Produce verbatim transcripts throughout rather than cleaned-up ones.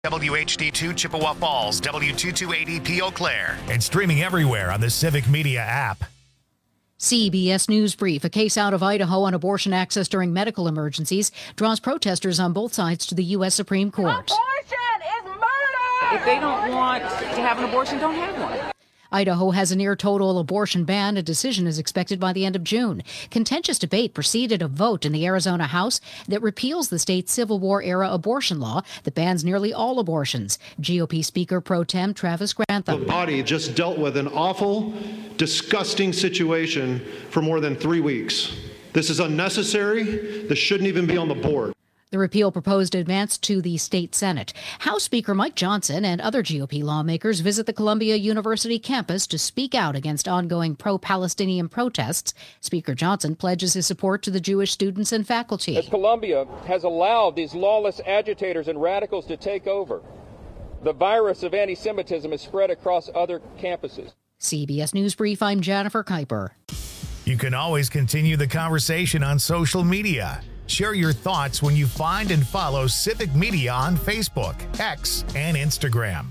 W H D two Chippewa Falls, W two two eighty P Eau Claire. And streaming everywhere on the Civic Media app. C B S News Brief. A case out of Idaho on abortion access during medical emergencies draws protesters on both sides to the U S Supreme Court. Abortion is murder! If they don't want to have an abortion, don't have one. Idaho has a near-total abortion ban. A decision is expected by the end of June. Contentious debate preceded a vote in the Arizona House that repeals the state's Civil War-era abortion law that bans nearly all abortions. G O P Speaker Pro Tem Travis Grantham. The body just dealt with an awful, disgusting situation for more than three weeks. This is unnecessary. This shouldn't even be on the board. The repeal proposed advanced to the state Senate. House Speaker Mike Johnson and other G O P lawmakers visit the Columbia University campus to speak out against ongoing pro-Palestinian protests. Speaker Johnson pledges his support to the Jewish students and faculty. As Columbia has allowed these lawless agitators and radicals to take over, the virus of anti-Semitism has spread across other campuses. C B S News Brief, I'm Jennifer Kuiper. You can always continue the conversation on social media. Share your thoughts when you find and follow Civic Media on Facebook, X, and Instagram.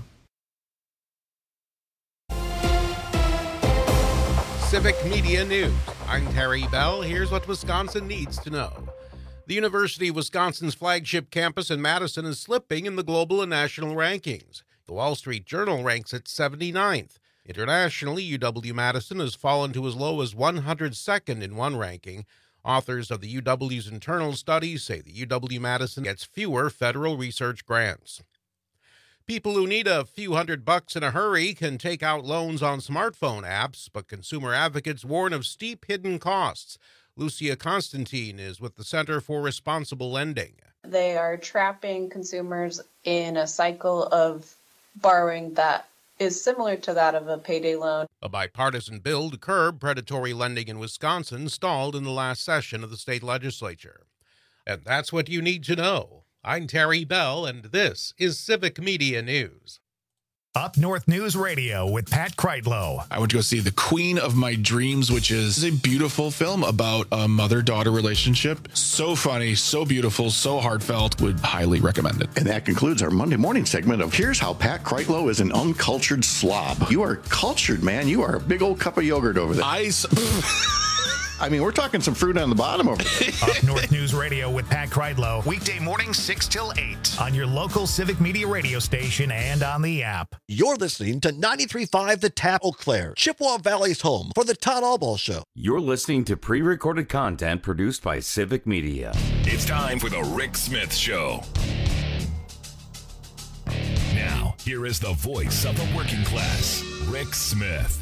Civic Media News. I'm Terry Bell. Here's what Wisconsin needs to know. The University of Wisconsin's flagship campus in Madison is slipping in the global and national rankings. The Wall Street Journal ranks it seventy-ninth. Internationally, U W-Madison has fallen to as low as one hundred second in one ranking. Authors of the U W's internal studies say the U W-Madison gets fewer federal research grants. People who need a few hundred bucks in a hurry can take out loans on smartphone apps, but consumer advocates warn of steep hidden costs. Lucia Constantine is with the Center for Responsible Lending. They are trapping consumers in a cycle of borrowing that is similar to that of a payday loan. A bipartisan bill to curb predatory lending in Wisconsin stalled in the last session of the state legislature. And that's what you need to know. I'm Terry Bell, and this is Civic Media News. Up North News Radio with Pat Kreitlow. I went to go see The Queen of My Dreams, which is a beautiful film about a mother-daughter relationship. So funny, so beautiful, so heartfelt. Would highly recommend it. And that concludes our Monday morning segment of Here's How Pat Kreitlow is an Uncultured Slob. You are cultured, man. You are a big old cup of yogurt over there. I... I mean, we're talking some fruit on the bottom over there. Up North News Radio with Pat Kreitlow. Weekday mornings six till eight. On your local Civic Media radio station and on the app. You're listening to ninety-three point five The Tap Eau Claire, Chippewa Valley's home for the Todd Allball Show. You're listening to pre-recorded content produced by Civic Media. It's time for the Rick Smith Show. Now, here is the voice of the working class, Rick Smith.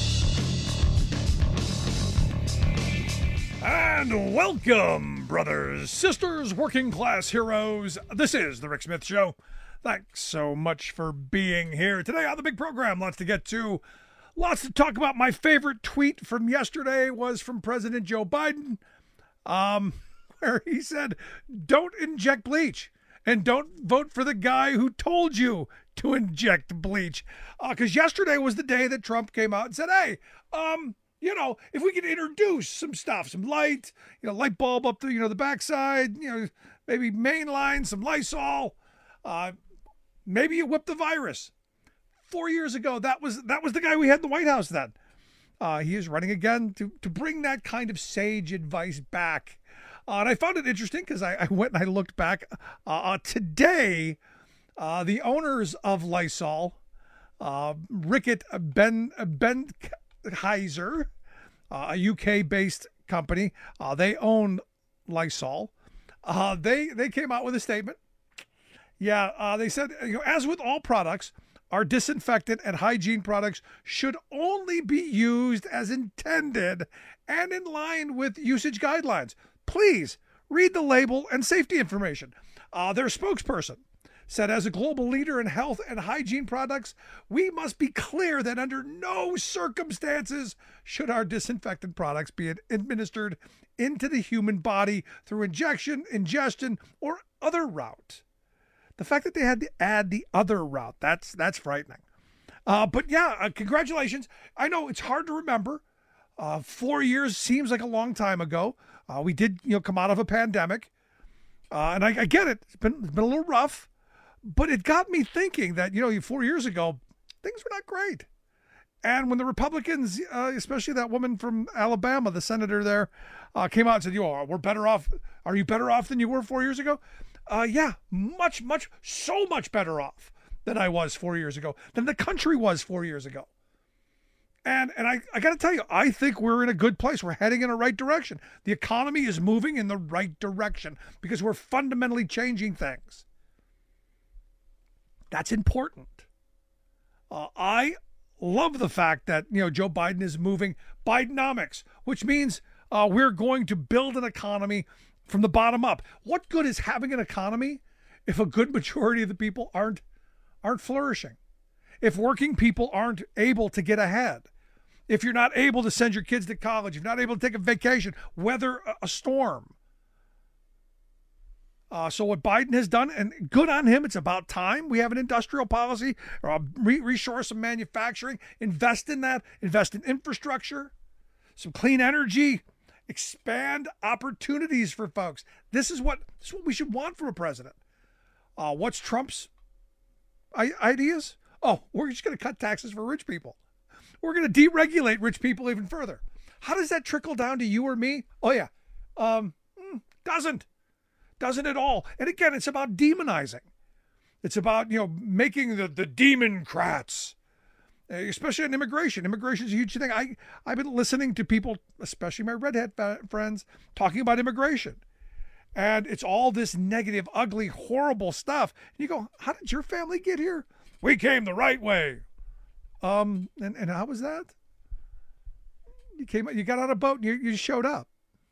And welcome, brothers, sisters, working class heroes. This is the Rick Smith Show. Thanks so much for being here today on the big program. Lots to get to. Lots to talk about. My favorite tweet from yesterday was from President Joe Biden, um, where he said, don't inject bleach and don't vote for the guy who told you to inject bleach. Because uh, yesterday was the day that Trump came out and said, hey, um... you know, if we could introduce some stuff, some light, you know, light bulb up the, you know, the backside, you know, maybe mainline, some Lysol, uh, maybe you whip the virus. Four years ago, that was that was the guy we had in the White House then. Uh, he is running again to, to bring that kind of sage advice back. Uh, and I found it interesting because I, I went and I looked back. Uh, uh, today, uh, the owners of Lysol, uh, Rickett Ben Ben... Heiser, uh, a U K-based company, uh, they own Lysol. Uh, they they came out with a statement. Yeah, uh, they said, you know, as with all products, our disinfectant and hygiene products should only be used as intended and in line with usage guidelines. Please read the label and safety information. Uh, their spokesperson said, as a global leader in health and hygiene products, we must be clear that under no circumstances should our disinfectant products be administered into the human body through injection, ingestion, or other route. The fact that they had to add the other route, that's that's frightening. Uh, but yeah, uh, congratulations. I know it's hard to remember. Uh, four years seems like a long time ago. Uh, we did, you know, come out of a pandemic. Uh, and I, I get it. It's been, it's been a little rough. But it got me thinking that, you know, four years ago, things were not great. And when the Republicans, uh, especially that woman from Alabama, the senator there, uh, came out and said, "Yo, we're better off. Are you better off than you were four years ago?" Uh, yeah, much, much, so much better off than I was four years ago, than the country was four years ago. And and I, I got to tell you, I think we're in a good place. We're heading in the right direction. The economy is moving in the right direction because we're fundamentally changing things. That's important. Uh, I love the fact that, you know, Joe Biden is moving Bidenomics, which means uh, we're going to build an economy from the bottom up. What good is having an economy if a good majority of the people aren't aren't flourishing? If working people aren't able to get ahead? If you're not able to send your kids to college, if you're not able to take a vacation, weather a, a storm. Uh, so what Biden has done, and good on him, it's about time. We have an industrial policy, uh, re- resource some manufacturing, invest in that, invest in infrastructure, some clean energy, expand opportunities for folks. This is what, this is what we should want from a president. Uh, what's Trump's I- ideas? Oh, we're just going to cut taxes for rich people. We're going to deregulate rich people even further. How does that trickle down to you or me? Oh, yeah. Um, doesn't. Doesn't at all. And again, it's about demonizing. It's about, you know, making the, the democrats, especially on immigration. Immigration is a huge thing. I, I've been listening to people, especially my red hat friends, talking about immigration. And it's all this negative, ugly, horrible stuff. And you go, how did your family get here? We came the right way. Um, and, and how was that? You came, you got on a boat and you, you showed up.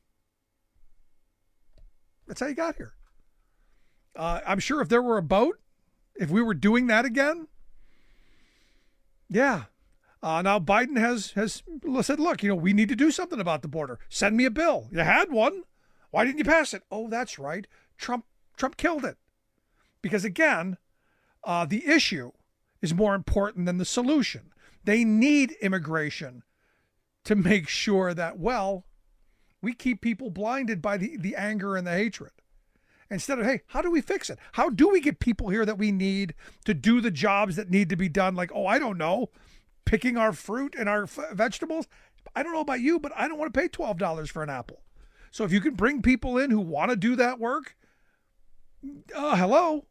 That's how you got here. Uh, I'm sure if there were a boat, if we were doing that again, yeah. Uh, now Biden has has said, look, you know, we need to do something about the border. Send me a bill. You had one. Why didn't you pass it? Oh, that's right. Trump Trump killed it. Because again, uh, the issue is more important than the solution. They need immigration to make sure that, well, we keep people blinded by the, the anger and the hatred. Instead of, hey, how do we fix it? How do we get people here that we need to do the jobs that need to be done? Like, oh, I don't know, picking our fruit and our f- vegetables. I don't know about you, but I don't want to pay twelve dollars for an apple. So if you can bring people in who want to do that work, uh, hello.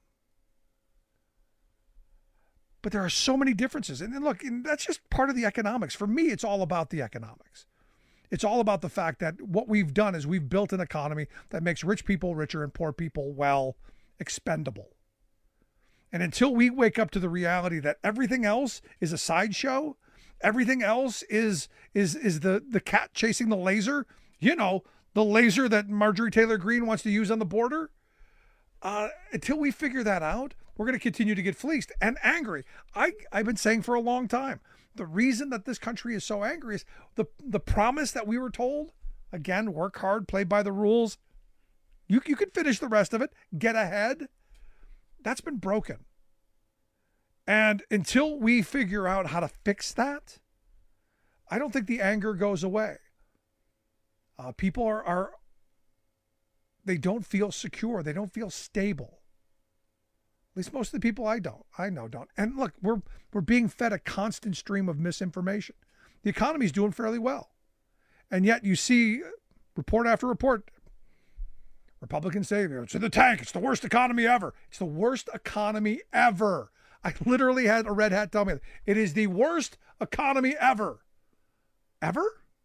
But there are so many differences. And then look, and that's just part of the economics. For me, it's all about the economics. It's all about the fact that what we've done is we've built an economy that makes rich people richer and poor people, well, expendable. And until we wake up to the reality that everything else is a sideshow, everything else is is is the, the cat chasing the laser, you know, the laser that Marjorie Taylor Greene wants to use on the border, uh, until we figure that out, we're going to continue to get fleeced and angry. I, I've been saying for a long time, the reason that this country is so angry is the, the promise that we were told, again, work hard, play by the rules. You, you can finish the rest of it, get ahead. That's been broken. And until we figure out how to fix that, I don't think the anger goes away. Uh, people are, are, they don't feel secure. They don't feel stable. At least most of the people I don't, I know don't. And look, we're we're being fed a constant stream of misinformation. The economy's doing fairly well. And yet you see report after report, Republicans say, it's in the tank. It's the worst economy ever. It's the worst economy ever. I literally had a red hat tell me that. It is the worst economy ever. Ever?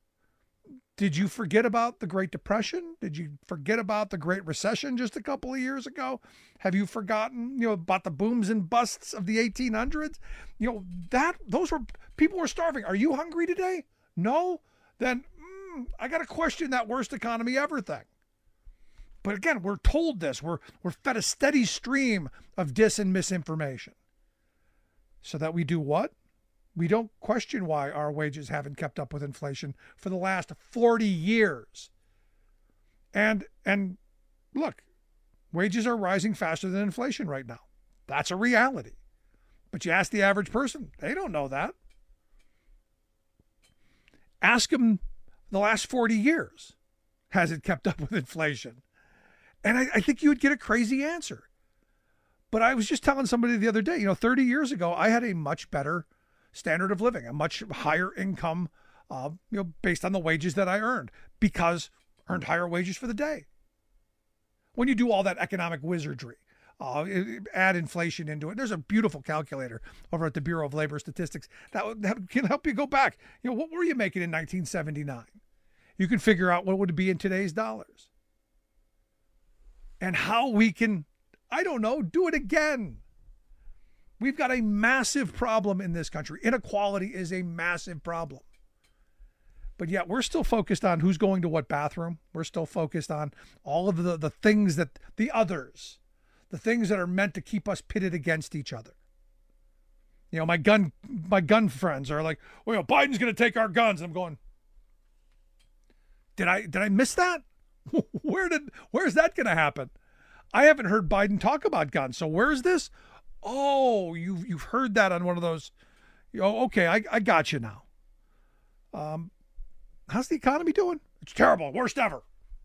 Did you forget about the Great Depression? Did you forget about the Great Recession just a couple of years ago? Have you forgotten, you know, about the booms and busts of the eighteen hundreds? You know, that those were, people were starving. Are you hungry today? No? Then mm, I got to question that worst economy ever thing. But again, we're told this. We're we're fed a steady stream of dis and misinformation. So that we do what? We don't question why our wages haven't kept up with inflation for the last forty years. And and look, wages are rising faster than inflation right now. That's a reality. But you ask the average person, they don't know that. Ask them the last forty years, has it kept up with inflation? And I, I think you would get a crazy answer. But I was just telling somebody the other day, you know, thirty years ago, I had a much better standard of living, a much higher income, uh, you know, based on the wages that I earned, because earned higher wages for the day. When you do all that economic wizardry, uh, add inflation into it, there's a beautiful calculator over at the Bureau of Labor Statistics that, that can help you go back. You know, what were you making in nineteen seventy-nine? You can figure out what would it be in today's dollars. And how we can, I don't know, do it again. We've got a massive problem in this country. Inequality is a massive problem. But yet we're still focused on who's going to what bathroom. We're still focused on all of the, the things that, the others, the things that are meant to keep us pitted against each other. You know, my gun, my gun friends are like, well, you know, Biden's going to take our guns. I'm going, did I, did I miss that? Where did, where's that going to happen? I haven't heard Biden talk about guns. So where's this? Oh, you've, you've heard that on one of those. Oh, okay. I, I got you now. Um, how's the economy doing? It's terrible. Worst ever.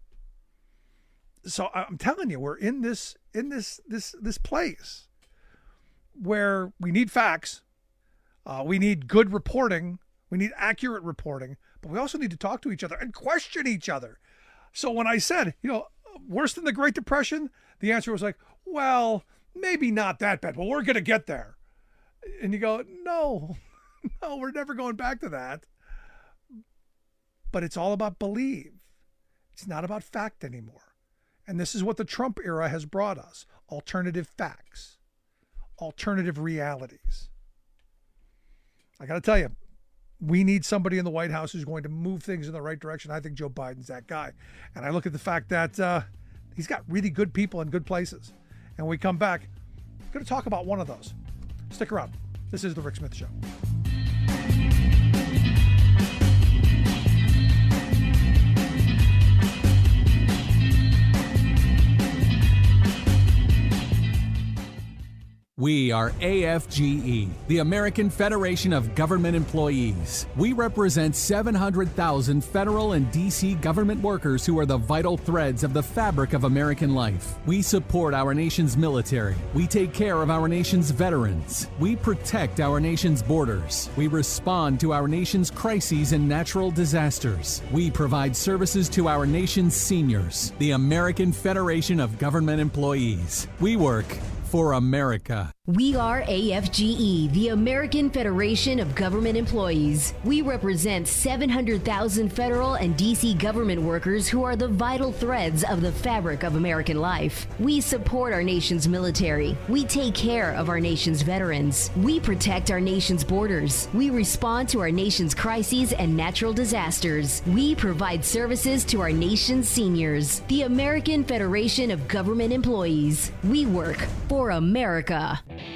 So I'm telling you, we're in this, in this, this, this place where we need facts. Uh, we need good reporting. We need accurate reporting, but we also need to talk to each other and question each other. So when I said, you know, worse than the Great Depression, the answer was like, well, maybe not that bad, but we're going to get there. And you go, no, no, we're never going back to that. But it's all about believe. It's not about fact anymore. And this is what the Trump era has brought us. Alternative facts, alternative realities. I got to tell you, we need somebody in the White House who's going to move things in the right direction. I think Joe Biden's that guy. And I look at the fact that uh, he's got really good people in good places. And when we come back, we're going to talk about one of those. Stick around. This is The Rick Smith Show. We are A F G E, the American Federation of Government Employees. We represent seven hundred thousand federal and D C government workers who are the vital threads of the fabric of American life. We support our nation's military. We take care of our nation's veterans. We protect our nation's borders. We respond to our nation's crises and natural disasters. We provide services to our nation's seniors. The American Federation of Government Employees. We work for America. We are A F G E, the American Federation of Government Employees. We represent seven hundred thousand federal and D C government workers who are the vital threads of the fabric of American life. We support our nation's military. We take care of our nation's veterans. We protect our nation's borders. We respond to our nation's crises and natural disasters. We provide services to our nation's seniors. The American Federation of Government Employees. We work for America.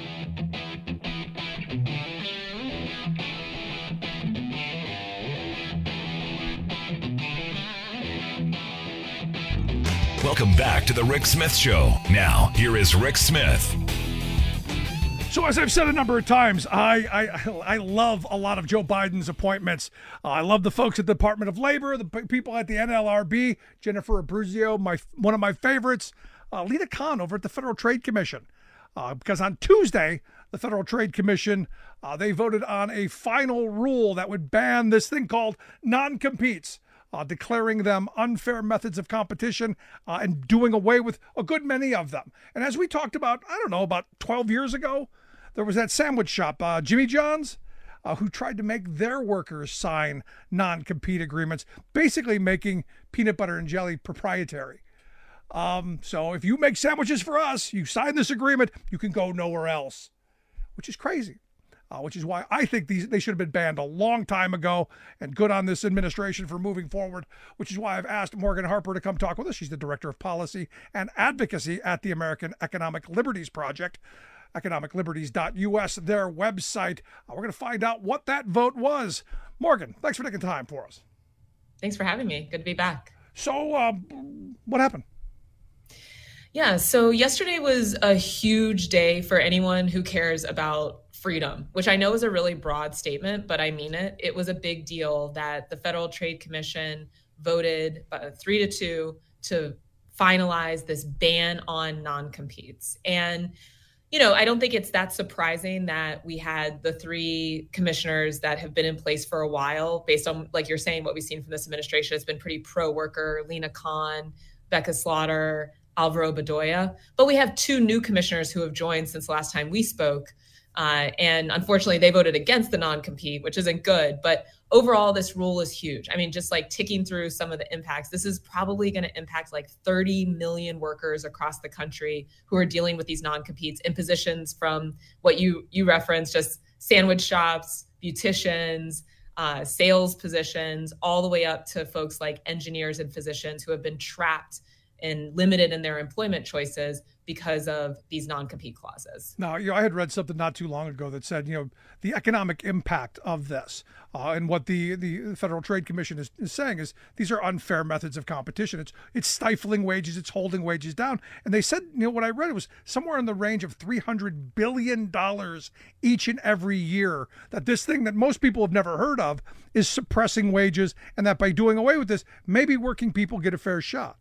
Welcome back to the Rick Smith Show. Now, here is Rick Smith. So as I've said a number of times, I I, I love a lot of Joe Biden's appointments. Uh, I love the folks at the Department of Labor, the p- people at the N L R B, Jennifer Abruzzo, my one of my favorites, uh, Lina Khan over at the Federal Trade Commission. Uh, because on Tuesday, the Federal Trade Commission, uh, they voted on a final rule that would ban this thing called non-competes, uh, declaring them unfair methods of competition uh, and doing away with a good many of them. And as we talked about, I don't know, about twelve years ago, there was that sandwich shop, uh, Jimmy John's, uh, who tried to make their workers sign non-compete agreements, basically making peanut butter and jelly proprietary. Um, so if you make sandwiches for us, you sign this agreement, you can go nowhere else, which is crazy. Uh, which is why I think these they should have been banned a long time ago, and good on this administration for moving forward, which is why I've asked Morgan Harper to come talk with us. She's the Director of Policy and Advocacy at the American Economic Liberties Project, economic liberties dot U S, their website. Uh, we're going to find out what that vote was. Morgan, thanks for taking time for us. Thanks for having me. Good to be back. So uh, what happened? Yeah, so yesterday was a huge day for anyone who cares about freedom, which I know is a really broad statement, but I mean it. It was a big deal that the Federal Trade Commission voted uh, three to two to finalize this ban on non-competes. And, you know, I don't think it's that surprising that we had the three commissioners that have been in place for a while, based on, like you're saying, what we've seen from this administration has been pretty pro-worker. Lena Khan, Becca Slaughter, Alvaro Bedoya. But we have two new commissioners who have joined since the last time we spoke. Uh, and unfortunately, they voted against the non-compete, which isn't good. But overall, this rule is huge. I mean, just like ticking through some of the impacts, this is probably going to impact like thirty million workers across the country who are dealing with these non-competes in positions from what you you referenced, just sandwich shops, beauticians, uh, sales positions, all the way up to folks like engineers and physicians who have been trapped and limited in their employment choices because of these non-compete clauses. Now, you know, I had read something not too long ago that said, you know, the economic impact of this uh, and what the, the Federal Trade Commission is, is saying is these are unfair methods of competition. It's it's stifling wages, it's holding wages down. And they said, you know, what I read was somewhere in the range of three hundred billion dollars each and every year that this thing that most people have never heard of is suppressing wages, and that by doing away with this, maybe working people get a fair shot.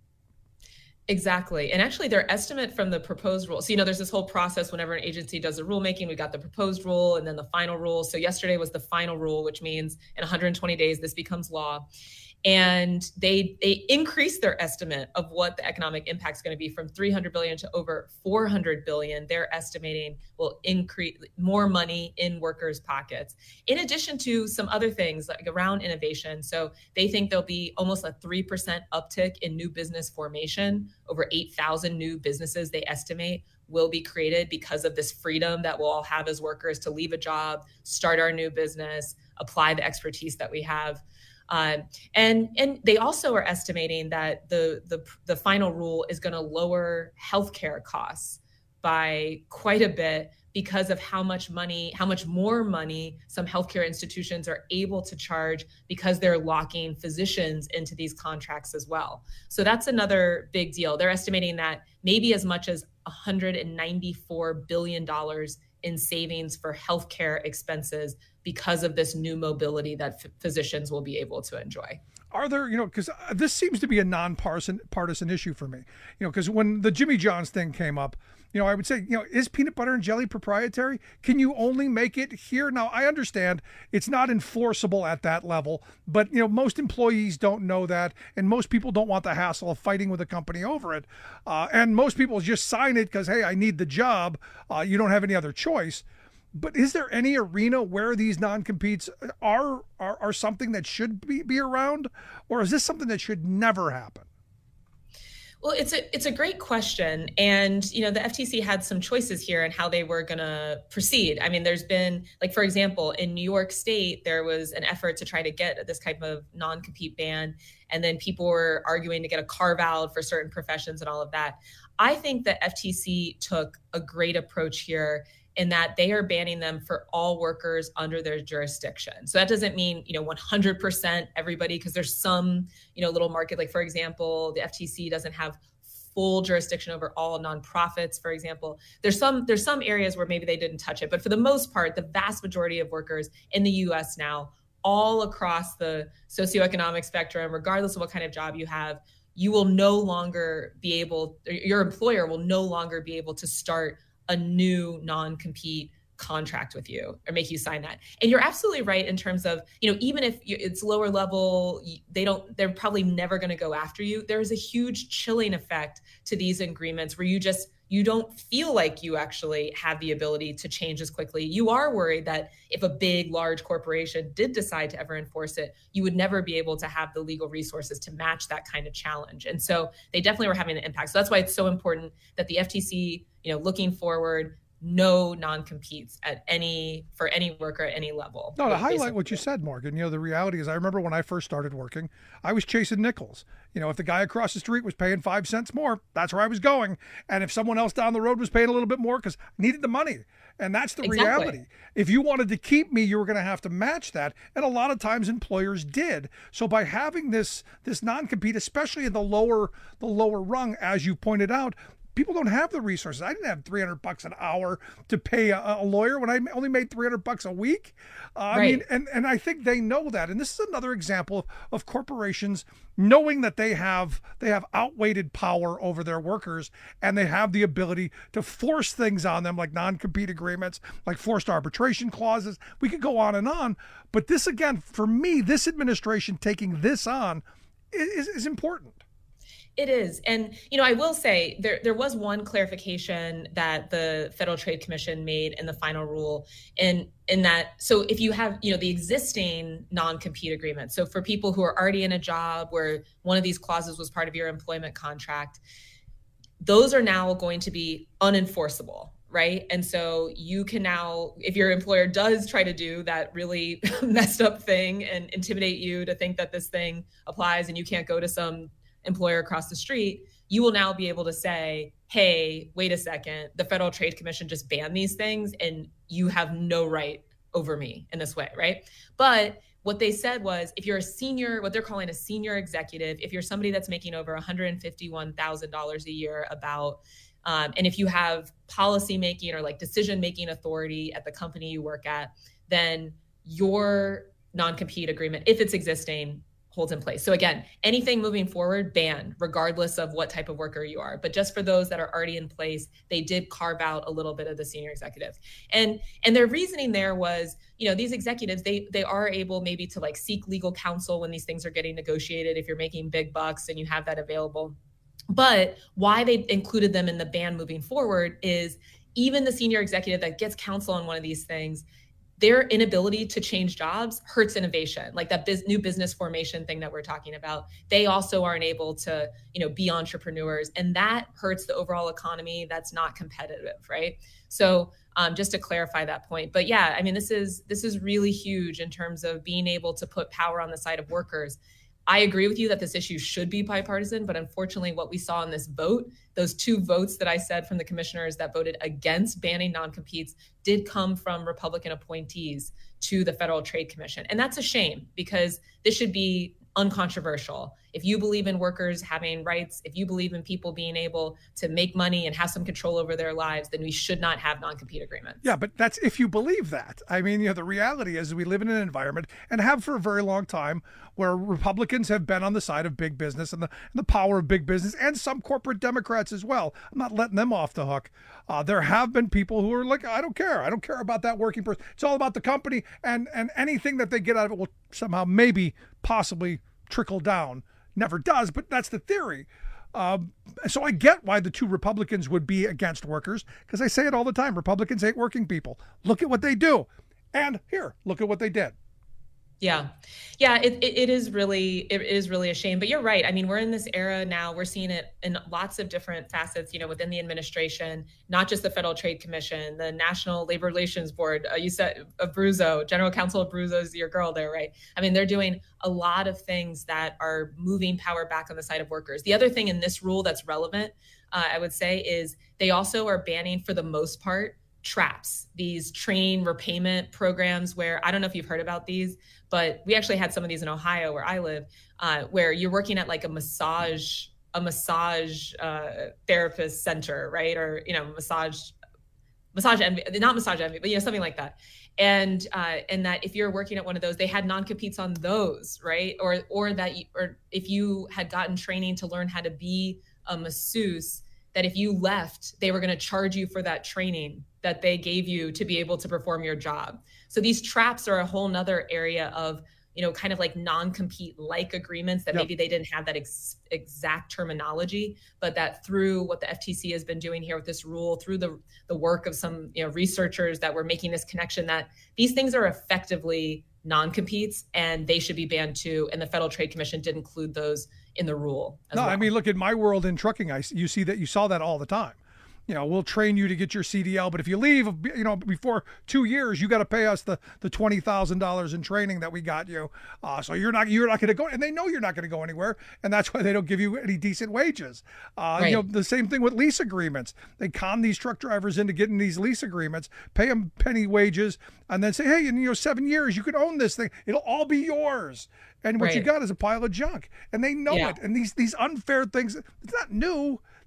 Exactly. And actually their estimate from the proposed rule. So, you know, there's this whole process whenever an agency does a rulemaking, we got the proposed rule and then the final rule. So yesterday was the final rule, which means in one hundred twenty days, this becomes law. And they they increased their estimate of what the economic impact is going to be from three hundred billion to over four hundred billion. They're estimating will increase more money in workers' pockets, in addition to some other things like around innovation. So they think there'll be almost a three percent uptick in new business formation. Over eight thousand new businesses, they estimate, will be created because of this freedom that we'll all have as workers to leave a job, start our new business, apply the expertise that we have. Um, and and they also are estimating that the the, the final rule is going to lower healthcare costs by quite a bit because of how much money, how much more money some healthcare institutions are able to charge because they're locking physicians into these contracts as well. So that's another big deal. They're estimating that maybe as much as one hundred ninety-four billion dollars in savings for healthcare expenses because of this new mobility that f- physicians will be able to enjoy. Are there, you know, because this seems to be a non-partisan partisan issue for me, you know, because when the Jimmy John's thing came up, you know, I would say, you know, is peanut butter and jelly proprietary? Can you only make it here? Now, I understand it's not enforceable at that level, but, you know, most employees don't know that, and most people don't want the hassle of fighting with a company over it. Uh, and most people just sign it because, hey, I need the job. Uh, you don't have any other choice. But is there any arena where these non-competes are, are, are something that should be, be around, or is this something that should never happen? Well, it's a it's a great question. And, you know, the F T C had some choices here in how they were going to proceed. I mean, there's been, like, for example, in New York State, there was an effort to try to get this type of non-compete ban. And then people were arguing to get a carve out for certain professions and all of that. I think the F T C took a great approach here in that they are banning them for all workers under their jurisdiction. So that doesn't mean, you know, one hundred percent everybody, because there's some, you know, little market, like, for example, the F T C doesn't have full jurisdiction over all nonprofits, for example. There's some there's some areas where maybe they didn't touch it, but for the most part, the vast majority of workers in the U S now, all across the socioeconomic spectrum, regardless of what kind of job you have, you will no longer be able, your employer will no longer be able to start a new non-compete contract with you or make you sign that. And you're absolutely right in terms of, you know, even if it's lower level, they don't, they're probably never going to go after you. There's a huge chilling effect to these agreements where you just, you don't feel like you actually have the ability to change as quickly. You are worried that if a big, large corporation did decide to ever enforce it, you would never be able to have the legal resources to match that kind of challenge. And so they definitely were having an impact. So that's why it's so important that the F T C, you know, looking forward, no non-competes at any for any worker at any level. No, to highlight what you said, Morgan, you know, the reality is I remember when I first started working, I was chasing nickels. You know, if the guy across the street was paying five cents more, that's where I was going. And if someone else down the road was paying a little bit more because I needed the money. And that's the exactly. reality. If you wanted to keep me, you were going to have to match that. And a lot of times employers did. So by having this this non-compete, especially in the lower the lower rung, as you pointed out, people don't have the resources. I didn't have three hundred bucks an hour to pay a, a lawyer when I only made three hundred bucks a week. Uh, I Right. mean, and, and I think they know that. And this is another example of, of corporations knowing that they have they have outweighed power over their workers, and they have the ability to force things on them, like non-compete agreements, like forced arbitration clauses. We could go on and on. But this, again, for me, this administration taking this on is, is important. It is. And, you know, I will say there, there was one clarification that the Federal Trade Commission made in the final rule in, in that, so if you have, you know, the existing non-compete agreement, so for people who are already in a job where one of these clauses was part of your employment contract, those are now going to be unenforceable. Right. And so you can now, if your employer does try to do that really messed up thing and intimidate you to think that this thing applies and you can't go to some employer across the street, you will now be able to say, hey, wait a second, the Federal Trade Commission just banned these things and you have no right over me in this way, right? But what they said was, if you're a senior, what they're calling a senior executive, if you're somebody that's making over one hundred fifty-one thousand dollars a year, about, um, and if you have policy making or like decision making authority at the company you work at, then your non-compete agreement, if it's existing, holds in place. So again, anything moving forward, ban, regardless of what type of worker you are. But just for those that are already in place, they did carve out a little bit of the senior executive. And and their reasoning there was, you know, these executives, they they are able maybe to like seek legal counsel when these things are getting negotiated, if you're making big bucks and you have that available. But why they included them in the ban moving forward is even the senior executive that gets counsel on one of these things, their inability to change jobs hurts innovation, like that biz- new business formation thing that we're talking about. They also aren't able to, you know, be entrepreneurs, and that hurts the overall economy. That's not competitive, right? So um, just to clarify that point. But yeah, I mean, this is this is really huge in terms of being able to put power on the side of workers. I agree with you that this issue should be bipartisan, but unfortunately what we saw in this vote, those two votes that I said from the commissioners that voted against banning non-competes did come from Republican appointees to the Federal Trade Commission. And that's a shame because this should be uncontroversial. If you believe in workers having rights, if you believe in people being able to make money and have some control over their lives, then we should not have non-compete agreements. Yeah, but that's if you believe that. I mean, you know, the reality is we live in an environment and have for a very long time where Republicans have been on the side of big business and the, and the power of big business, and some corporate Democrats as well. I'm not letting them off the hook. Uh, there have been people who are like, I don't care. I don't care about that working person. It's all about the company, and, and anything that they get out of it will somehow maybe possibly trickle down. Never does, but that's the theory. Um, so I get why the two Republicans would be against workers, because I say it all the time. Republicans hate working people. Look at what they do. And here, look at what they did. Yeah. Yeah, it, it, it is really, it is really a shame, but you're right. I mean, we're in this era now, we're seeing it in lots of different facets, you know, within the administration, not just the Federal Trade Commission, the National Labor Relations Board, uh, you said Abruzzo, General Counsel Abruzzo is your girl there, right? I mean, they're doing a lot of things that are moving power back on the side of workers. The other thing in this rule that's relevant, uh, I would say, is they also are banning, for the most part, traps, these train repayment programs where, I don't know if you've heard about these, but we actually had some of these in Ohio where I live, uh, where you're working at like a massage, a massage uh, therapist center, right? Or, you know, massage, massage envy, not massage envy, but, you know, something like that. And, uh, and that if you're working at one of those, they had non-competes on those, right? Or, or that, you, or if you had gotten training to learn how to be a masseuse, that if you left, they were going to charge you for that training that they gave you to be able to perform your job. So these traps are a whole nother area of, you know, kind of like non-compete like agreements that yep. maybe they didn't have that ex- exact terminology, but that through what the F T C has been doing here with this rule, through the the work of some, you know, researchers that were making this connection, that these things are effectively non-competes and they should be banned too. And the Federal Trade Commission did include those in the rule as no, well. I mean, look at my world in trucking. I you see that you saw that all the time. You know, we'll train you to get your C D L, but if you leave, you know, before two years, you got to pay us the the twenty thousand dollars in training that we got you. Uh, so you're not you're not going to go, and they know you're not going to go anywhere, and that's why they don't give you any decent wages. Uh, right. You know, the same thing with lease agreements. They con these truck drivers into getting these lease agreements, pay them penny wages, and then say, hey, in you know seven years, you can own this thing. It'll all be yours. And what right. you got is a pile of junk, and they know yeah. it. And these these unfair things, it's not new.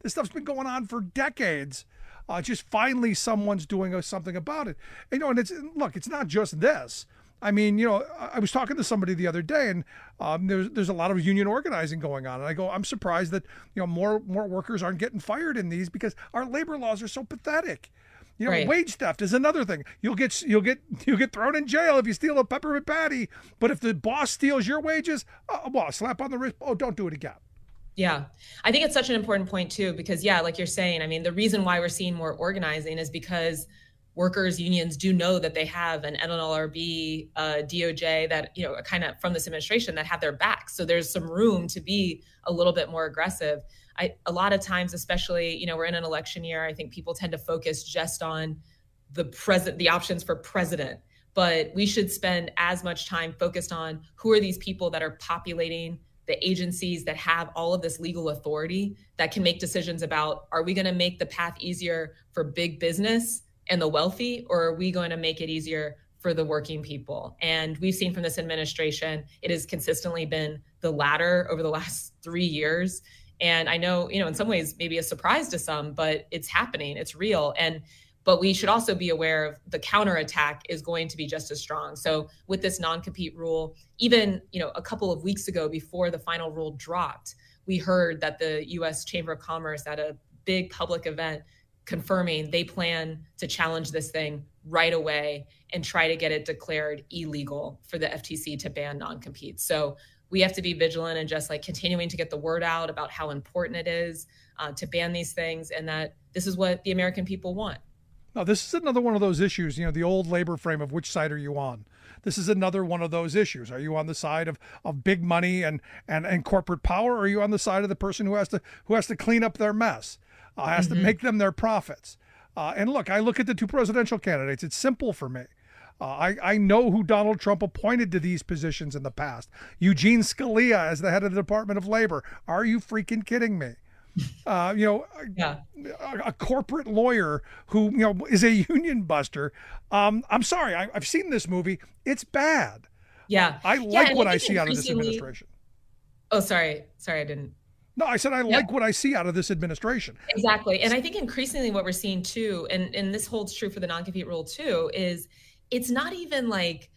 This stuff's been going on for decades. Uh, just finally someone's doing something about it. You know, and it's, look, it's not just this. I mean, you know, I was talking to somebody the other day, and um, there's there's a lot of union organizing going on, and I go, I'm surprised that, you know, more more workers aren't getting fired in these because our labor laws are so pathetic. You know, right. Wage theft is another thing. You'll get you'll get you'll get thrown in jail if you steal a peppermint patty, but if the boss steals your wages, uh, well, slap on the wrist. Oh, don't do it again. Yeah, I think it's such an important point too, because yeah, like you're saying, I mean, the reason why we're seeing more organizing is because workers unions do know that they have an N L R B, uh, D O J that, you know, kind of from this administration that have their backs. So there's some room to be a little bit more aggressive. I, a lot of times, especially, you know, we're in an election year, I think people tend to focus just on the present, the options for president, but we should spend as much time focused on who are these people that are populating the agencies that have all of this legal authority that can make decisions about, are we going to make the path easier for big business and the wealthy, or are we going to make it easier for the working people? And we've seen from this administration, it has consistently been the latter over the last three years. And I know, you know, in some ways, maybe a surprise to some, but it's happening, it's real. And, but we should also be aware of the counterattack is going to be just as strong. So with this non-compete rule, even, you know, a couple of weeks ago before the final rule dropped, we heard that the U S Chamber of Commerce at a big public event confirming they plan to challenge this thing right away and try to get it declared illegal for the F T C to ban non-compete. So we have to be vigilant and just like continuing to get the word out about how important it is uh, to ban these things, and that this is what the American people want. No, this is another one of those issues, you know, the old labor frame of which side are you on? This is another one of those issues. Are you on the side of, of big money and, and, and corporate power, or are you on the side of the person who has to who has to clean up their mess? Uh, has mm-hmm. to make them their profits. Uh, and look, I look at the two presidential candidates. It's simple for me. Uh, I, I know who Donald Trump appointed to these positions in the past. Eugene Scalia as the head of the Department of Labor. Are you freaking kidding me? Uh, you know, yeah. a, a corporate lawyer who, you know, is a union buster. Um, I'm sorry, I, I've seen this movie. It's bad. Yeah. I like yeah, what I see out of this administration. Oh, sorry. Sorry, I didn't. No, I said I yeah. like what I see out of this administration. Exactly. And I think increasingly what we're seeing too, and, and this holds true for the non-compete rule too, is it's not even like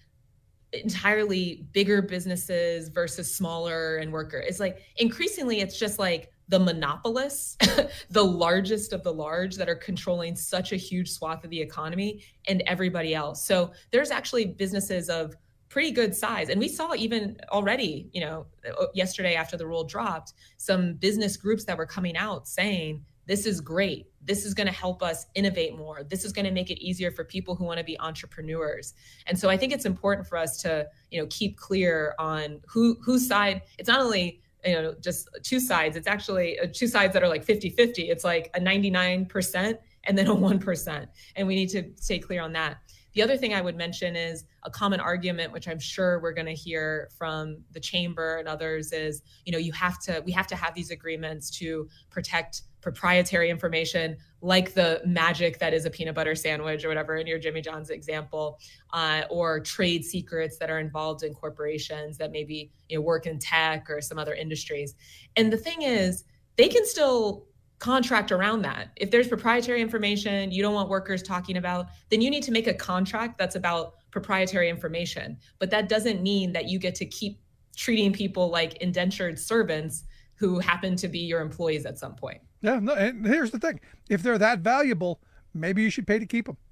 entirely bigger businesses versus smaller and worker. It's like increasingly it's just like the monopolists, the largest of the large that are controlling such a huge swath of the economy, and everybody else. So there's actually businesses of pretty good size. And we saw even already, you know, yesterday after the rule dropped, some business groups that were coming out saying, this is great. This is going to help us innovate more. This is going to make it easier for people who want to be entrepreneurs. And so I think it's important for us to, you know, keep clear on who whose side. It's not only, you know, just two sides. It's actually two sides that are like fifty fifty. It's like a ninety-nine percent and then a one percent. And we need to stay clear on that. The other thing I would mention is a common argument, which I'm sure we're going to hear from the chamber and others, is, you know, you have to, we have to have these agreements to protect proprietary information, like the magic that is a peanut butter sandwich or whatever in your Jimmy John's example, uh, or trade secrets that are involved in corporations that maybe, you know, work in tech or some other industries. And the thing is, they can still contract around that. If there's proprietary information you don't want workers talking about, then you need to make a contract that's about proprietary information. But that doesn't mean that you get to keep treating people like indentured servants who happen to be your employees at some point. Yeah, no, and here's the thing. If they're that valuable, maybe you should pay to keep them.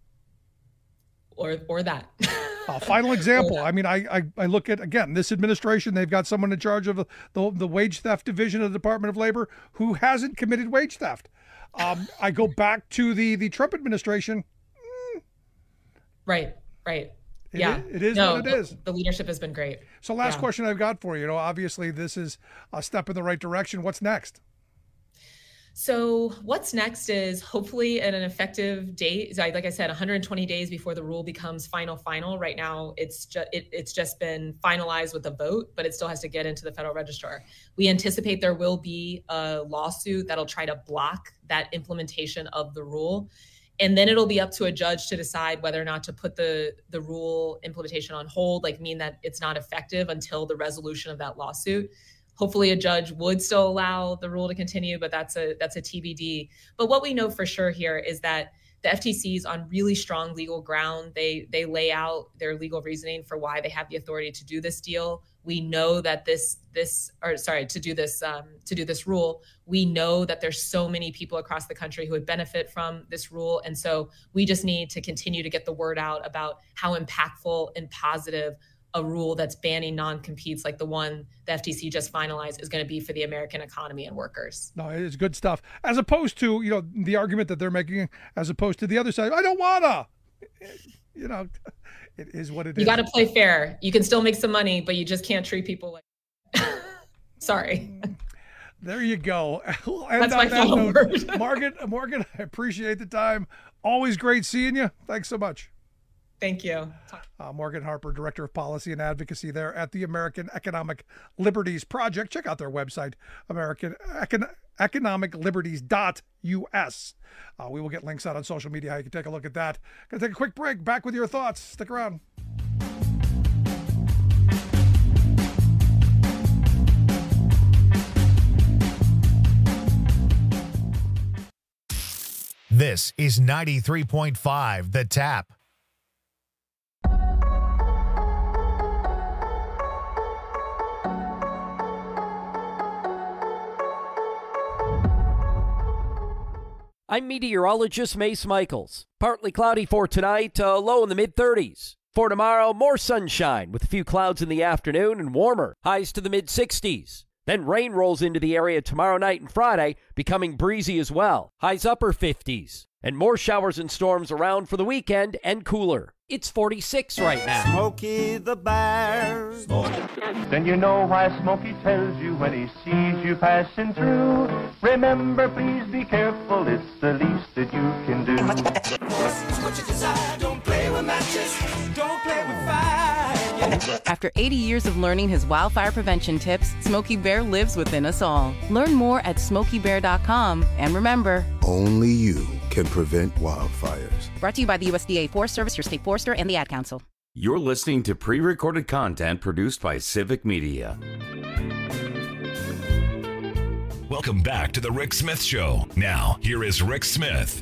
Or or that. Uh, final example. I mean, I, I I look at, again, this administration, they've got someone in charge of the, the, the wage theft division of the Department of Labor who hasn't committed wage theft. Um, I go back to the, the Trump administration. Mm, right, right. It yeah. Is, it is no, what it the, is. The leadership has been great. So last yeah. question I've got for you, you know, obviously this is a step in the right direction. What's next? So what's next is hopefully at an effective date. Like I said, one hundred twenty days before the rule becomes final, final. Right now, it's just it, it's just been finalized with a vote, but it still has to get into the Federal Register. We anticipate there will be a lawsuit that'll try to block that implementation of the rule. And then it'll be up to a judge to decide whether or not to put the, the rule implementation on hold, like mean that it's not effective until the resolution of that lawsuit. Hopefully a judge would still allow the rule to continue, but that's a that's a T B D. But what we know for sure here is that the F T C is on really strong legal ground. They they lay out their legal reasoning for why they have the authority to do this deal. We know that this this or sorry to do this um, to do this rule. We know that there's so many people across the country who would benefit from this rule, and so we just need to continue to get the word out about how impactful and positive a rule that's banning non-competes like the one the F T C just finalized is going to be for the American economy and workers. No, it's good stuff. As opposed to, you know, the argument that they're making, as opposed to the other side, I don't wanna. You know, it is what it you is. You got to play fair. You can still make some money, but you just can't treat people like. Sorry. There you go. We'll end That's on my that final note. word. Morgan, Morgan, I appreciate the time. Always great seeing you. Thanks so much. Thank you. Uh, Morgan Harper, Director of Policy and Advocacy there at the American Economic Liberties Project. Check out their website, American Econ- Economic Liberties dot U S. Uh, we will get links out on social media how you can take a look at that. Going to take a quick break. Back with your thoughts. Stick around. This is ninety-three point five The Tap. I'm meteorologist Mace Michaels. Partly cloudy for tonight, uh, low in the mid-thirties. For tomorrow, more sunshine with a few clouds in the afternoon and warmer, highs to the mid-sixties. Then rain rolls into the area tomorrow night and Friday, becoming breezy as well. Highs upper fifties. And more showers and storms around for the weekend and cooler. It's forty-six right now. Smokey the Bear. Then you know why Smokey tells you when he sees you passing through. Remember, please be careful, it's the least that you can do. What you desire, don't play with matches, don't play with fire. After eighty years of learning his wildfire prevention tips, Smokey Bear lives within us all. Learn more at smokey bear dot com. And remember, only you can prevent wildfires. Brought to you by the U S D A Forest Service, your state forester, and the Ad Council. You're listening to pre-recorded content produced by Civic Media. Welcome back to the Rick Smith Show. Now, here is Rick Smith.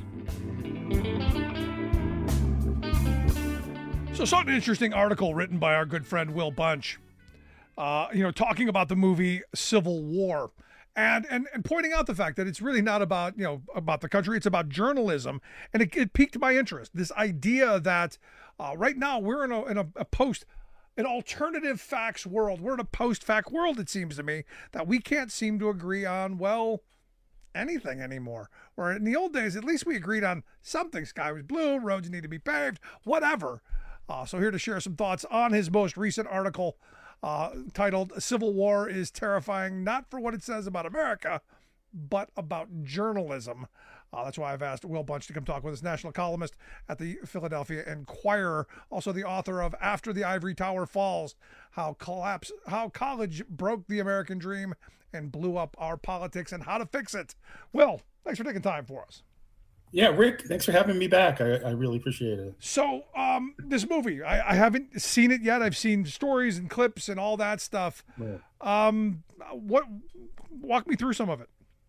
So, saw an interesting article written by our good friend Will Bunch, uh, you know, talking about the movie Civil War. And, and and pointing out the fact that it's really not about, you know, about the country. It's about journalism. And it, it piqued my interest. This idea that uh, right now we're in a, in a, a post, an alternative facts world. We're in a post-fact world, it seems to me, that we can't seem to agree on, well, anything anymore. Or in the old days, at least we agreed on something. Sky was blue, roads need to be paved, whatever. Uh, so here to share some thoughts on his most recent article, Uh, titled Civil War is Terrifying, not for what it says about America, but about journalism. Uh, that's why I've asked Will Bunch to come talk with us, national columnist at the Philadelphia Inquirer, also the author of After the Ivory Tower Falls, How Collapse, How College Broke the American Dream and Blew Up Our Politics and How to Fix It. Will, thanks for taking time for us. Yeah, Rick, thanks for having me back. I, I really appreciate it. So, um, this movie, I, I haven't seen it yet. I've seen stories and clips and all that stuff. Right. Um, what? Walk me through some of it.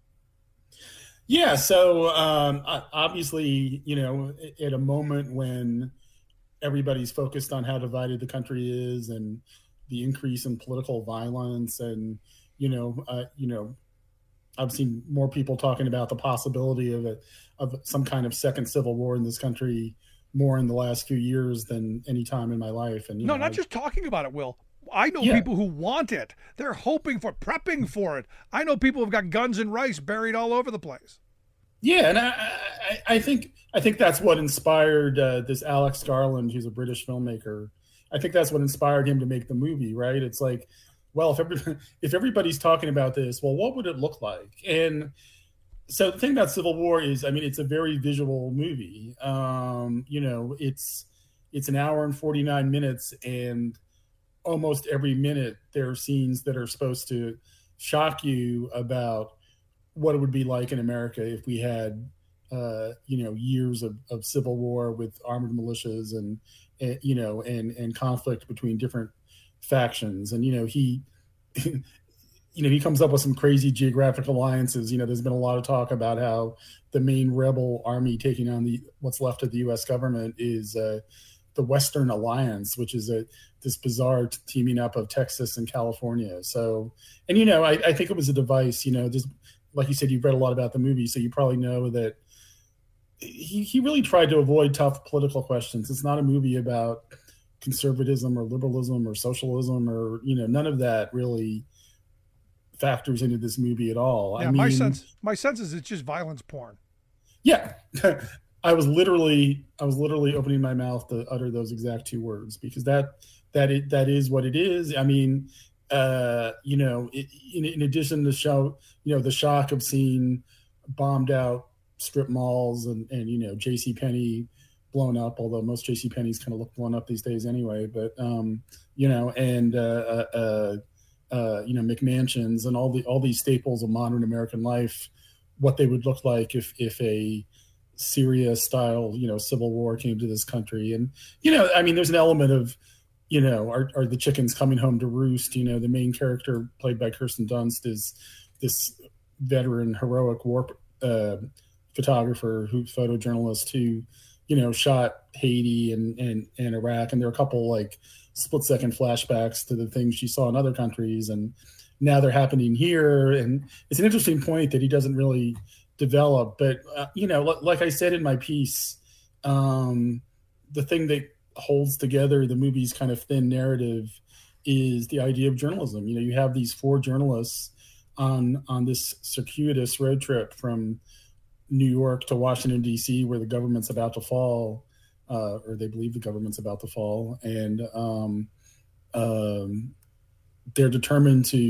Yeah, so um, obviously, you know, at a moment when everybody's focused on how divided the country is and the increase in political violence, and you know, uh, you know. I've seen more people talking about the possibility of a, of some kind of second civil war in this country more in the last few years than any time in my life. And you no, know, not I, just talking about it, Will. I know yeah. people who want it. They're hoping for, prepping for it. I know people who've got guns and rice buried all over the place. Yeah, and I, I, I think I think that's what inspired uh, this Alex Garland, who's a British filmmaker. I think that's what inspired him to make the movie. Right? It's like, well, if every, if everybody's talking about this, well, what would it look like? And so the thing about Civil War is, I mean, it's a very visual movie. Um, you know, it's it's an hour and forty-nine minutes, and almost every minute there are scenes that are supposed to shock you about what it would be like in America if we had, uh, you know, years of, of civil war with armored militias and, and you know, and and conflict between different factions. And you know, he you know, he comes up with some crazy geographic alliances. You know, there's been a lot of talk about how the main rebel army taking on the what's left of the U S government is uh, the Western Alliance, which is a this bizarre teaming up of Texas and California. So, and you know, I, I think it was a device. You know, just like you said, you've read a lot about the movie, so you probably know that he he really tried to avoid tough political questions. It's not a movie about conservatism or liberalism or socialism or, you know, none of that really factors into this movie at all. Yeah, I mean, my sense, my sense is it's just violence porn. Yeah. I was literally, I was literally opening my mouth to utter those exact two words, because that, that is, that is what it is. I mean, uh, you know, it, in, in addition to show, you know, the shock of seeing bombed out strip malls and, and, you know, JCPenney blown up, although most JCPenney's kind of look blown up these days anyway, but, um, you know, and, uh, uh, uh, you know, McMansions and all the, all these staples of modern American life, what they would look like if, if a Syria style, you know, civil war came to this country. And, you know, I mean, there's an element of, you know, are, are the chickens coming home to roost? You know, the main character played by Kirsten Dunst is this veteran, heroic war uh, photographer, who photojournalist who, you know, shot Haiti and, and, and Iraq. And there are a couple like split second flashbacks to the things she saw in other countries. And now they're happening here. And it's an interesting point that he doesn't really develop. But, uh, you know, l- like I said in my piece, um, the thing that holds together the movie's kind of thin narrative is the idea of journalism. You know, you have these four journalists on on this circuitous road trip from New York to Washington, D C, where the government's about to fall, uh, or they believe the government's about to fall. And um, um, they're determined to,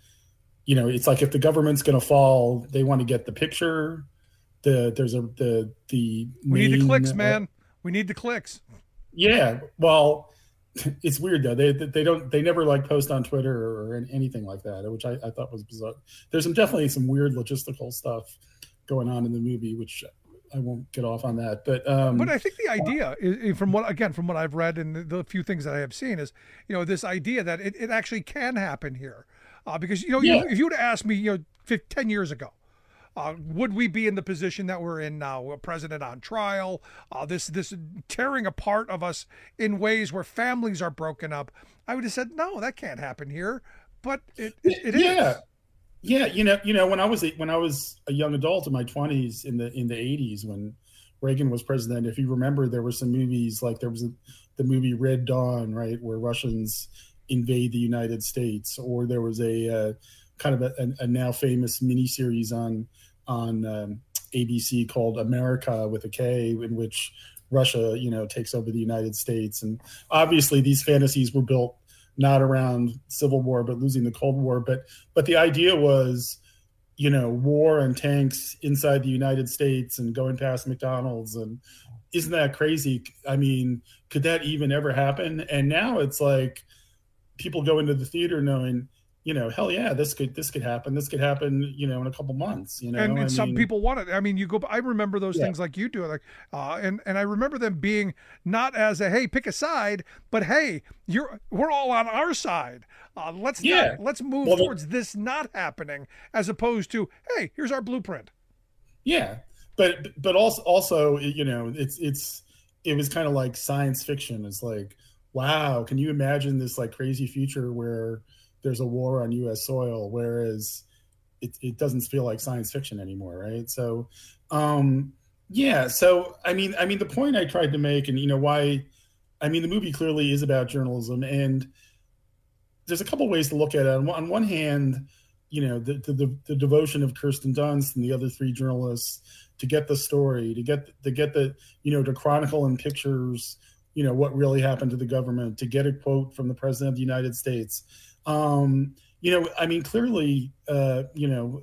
you know, it's like if the government's going to fall, they want to get the picture. The There's a, the, the, we main, need the clicks, man. We need the clicks. Yeah. Well, it's weird though. They, they don't, they never like post on Twitter or anything like that, which I, I thought was bizarre. There's some definitely some weird logistical stuff going on in the movie, which I won't get off on that. But um, but I think the idea is, from what again from what I've read and the, the few things that I have seen, is, you know, this idea that it, it actually can happen here, uh, because, you know, Yeah. you, if you would have asked me, you know, ten years ago, uh, would we be in the position that we're in now, a president on trial, uh, this this tearing apart of us in ways where families are broken up, I would have said no, that can't happen here. But it it, it yeah. is. Yeah, you know, you know, when I was a, when I was a young adult in my twenties in the in the eighties, when Reagan was president, if you remember, there were some movies like there was a, the movie Red Dawn, right, where Russians invade the United States, or there was a uh, kind of a, a, a now famous miniseries on on um, A B C called America with a K, in which Russia, you know, takes over the United States, and obviously these fantasies were built not around Civil War, but losing the Cold War. But but the idea was, you know, war and tanks inside the United States and going past McDonald's. And isn't that crazy? I mean, could that even ever happen? And now it's like people go into the theater knowing, you know, hell yeah, this could this could happen. This could happen, you know, in a couple months. You know, and, and I some mean, people want it. I mean, you go. I remember those Yeah. things like you do, like, uh, and and I remember them being not as a hey, pick a side, but hey, you're we're all on our side. Uh, let's Yeah. not, let's move Well, the- towards this not happening, as opposed to hey, here's our blueprint. Yeah, but but also also you know, it's it's it was kind of like science fiction. It's like, wow, can you imagine this like crazy future where there's a war on U S soil, whereas it, it doesn't feel like science fiction anymore, right? So, um, yeah. So, I mean, I mean, the point I tried to make, and you know, why, I mean, the movie clearly is about journalism, and there's a couple ways to look at it. On one, on one hand, you know, the, the the devotion of Kirsten Dunst and the other three journalists to get the story, to get to get the, you know, to chronicle in pictures, you know, what really happened to the government, to get a quote from the president of the United States. Um, you know, I mean, clearly, uh, you know,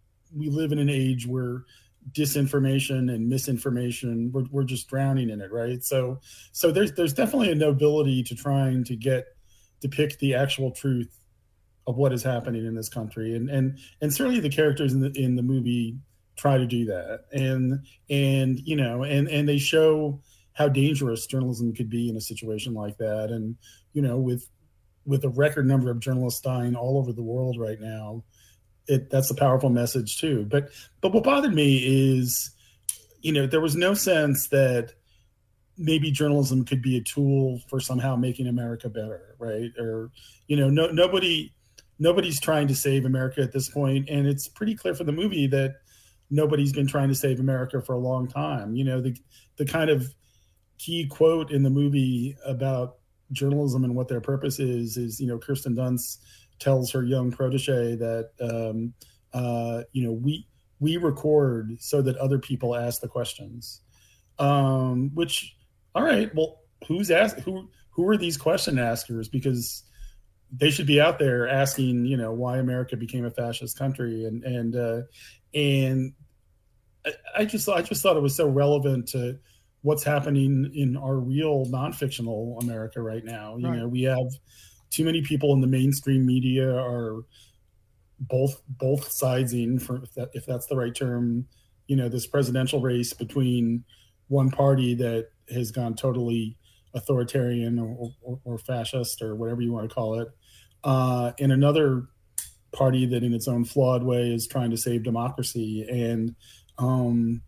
we live in an age where disinformation and misinformation, we're, we're just drowning in it, right? So, so there's there's definitely a nobility to trying to get depict the actual truth of what is happening in this country, and and and certainly the characters in the in the movie try to do that, and and you know, and and they show how dangerous journalism could be in a situation like that, and you know, with with a record number of journalists dying all over the world right now, it that's a powerful message too. But but what bothered me is, you know, there was no sense that maybe journalism could be a tool for somehow making America better, right? Or, you know, no nobody nobody's trying to save America at this point, and it's pretty clear from the movie that nobody's been trying to save America for a long time. You know, the the kind of key quote in the movie about journalism and what their purpose is, is, you know, Kirsten Dunst tells her young protege that, um, uh, you know, we, we record so that other people ask the questions, um, which, all right, well, who's asked, who, who are these question askers? Because they should be out there asking, you know, why America became a fascist country. And, and, uh, and I, I just, I just thought it was so relevant to what's happening in our real non-fictional America right now. You Right. know, we have too many people in the mainstream media are both both sidesing, for if, that, if that's the right term, you know, this presidential race between one party that has gone totally authoritarian or, or, or fascist or whatever you want to call it, uh, and another party that in its own flawed way is trying to save democracy. And um,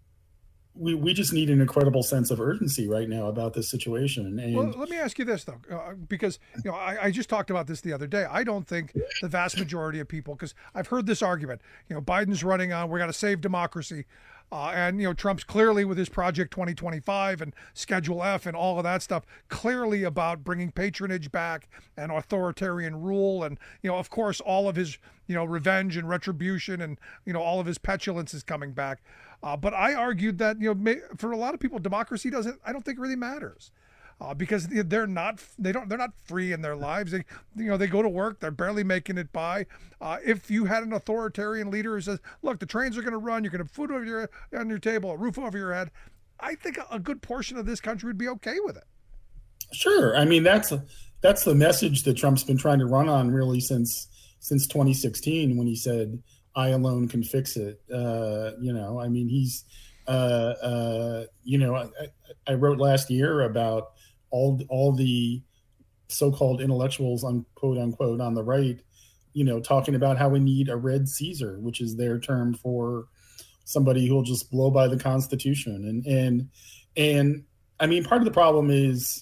we we just need an incredible sense of urgency right now about this situation. And well, let me ask you this though, uh, because you know I, I just talked about this the other day. I don't think the vast majority of people, because I've heard this argument. You know, Biden's running on, we're going to save democracy, uh, and you know Trump's clearly with his Project twenty twenty-five and Schedule F and all of that stuff, clearly about bringing patronage back and authoritarian rule, and you know of course all of his you know revenge and retribution and you know all of his petulance is coming back. Uh, but I argued that, you know, may, for a lot of people, democracy doesn't, I don't think really matters, uh, because they're not, they don't, they're not free in their lives. They, you know, they go to work, they're barely making it by. Uh, if you had an authoritarian leader who says, look, the trains are going to run, you're going to have food over your, on your table, a roof over your head, I think a, a good portion of this country would be okay with it. Sure. I mean, that's, that's the message that Trump's been trying to run on really since, since twenty sixteen, when he said, I alone can fix it. Uh, you know, I mean, he's, uh, uh, you know, I, I wrote last year about all, all the so-called intellectuals, unquote, unquote, on the right, you know, talking about how we need a red Caesar, which is their term for somebody who will just blow by the Constitution. And, and, and I mean, part of the problem is,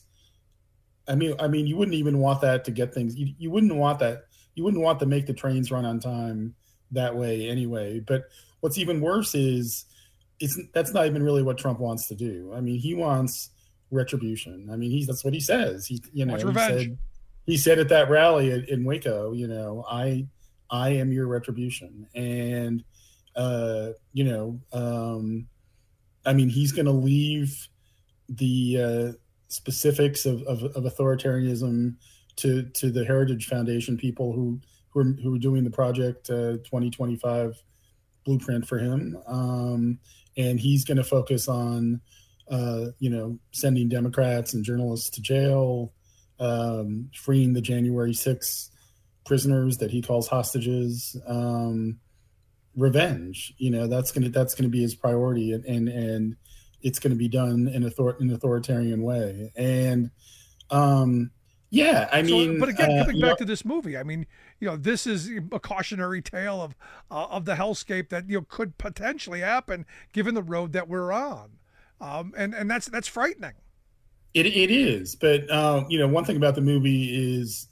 I mean, I mean, you wouldn't even want that to get things, you, you wouldn't want that. You wouldn't want to make the trains run on time that way anyway. But what's even worse is it's that's not even really what Trump wants to do. I mean, he wants retribution. I mean, he's that's what he says. He you know he said, he said at that rally in, in Waco, you know, I I am your retribution. And uh, you know, um, I mean, he's going to leave the uh, specifics of, of, of authoritarianism to to the Heritage Foundation people who. Who are, who are doing the Project uh, twenty twenty-five blueprint for him. Um, and he's going to focus on, uh, you know, sending Democrats and journalists to jail, um, freeing the January sixth prisoners that he calls hostages, um, revenge. You know, that's going to that's going to be his priority. And, and, and it's going to be done in, author- in an authoritarian way. And, um, yeah, I mean, so, but again, uh, coming back know, to this movie, I mean, you know, this is a cautionary tale of uh, of the hellscape that you know could potentially happen given the road that we're on, um, and and that's that's frightening. It it is, but uh, you know, one thing about the movie is,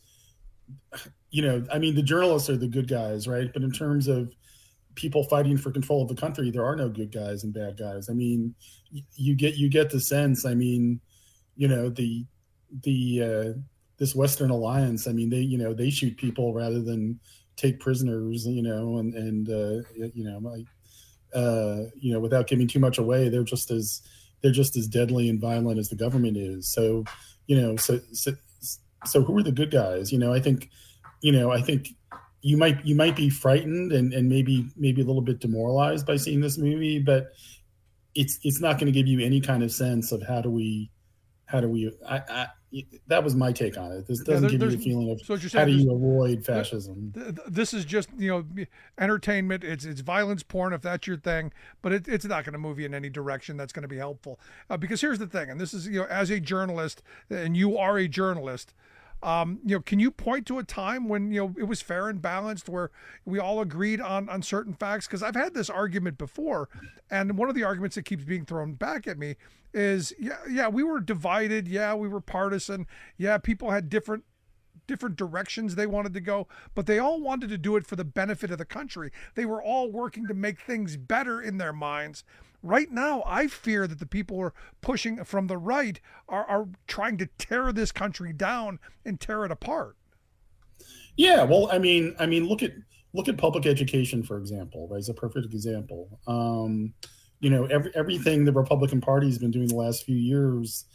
you know, I mean, the journalists are the good guys, right? But in terms of people fighting for control of the country, there are no good guys and bad guys. I mean, you get you get the sense. I mean, you know, the the uh, this Western alliance, I mean, they, you know, they shoot people rather than take prisoners, you know, and, and, uh, you know, my, uh, you know, without giving too much away, they're just as, they're just as deadly and violent as the government is. So, you know, so, so, so who are the good guys? You know, I think, you know, I think you might, you might be frightened and, and maybe, maybe a little bit demoralized by seeing this movie, but it's, it's not going to give you any kind of sense of how do we, how do we, I, I that was my take on it. This doesn't yeah, there, give you a feeling of so how do you avoid fascism. This is just, you know, entertainment. It's it's violence porn if that's your thing, but it, it's not going to move you in any direction that's going to be helpful. Uh, because here's the thing, and this is, you know, as a journalist, and you are a journalist, Um, you know, can you point to a time when, you know, it was fair and balanced, where we all agreed on, on certain facts? Because I've had this argument before, and one of the arguments that keeps being thrown back at me is, yeah, yeah, we were divided. Yeah, we were partisan. Yeah, people had different different directions they wanted to go, but they all wanted to do it for the benefit of the country. They were all working to make things better in their minds. Right now, I fear that the people who are pushing from the right are, are trying to tear this country down and tear it apart. Yeah, well, I mean, I mean, look at look at public education, for example. Right, as a perfect example. Um, you know, every, everything the Republican Party has been doing the last few years.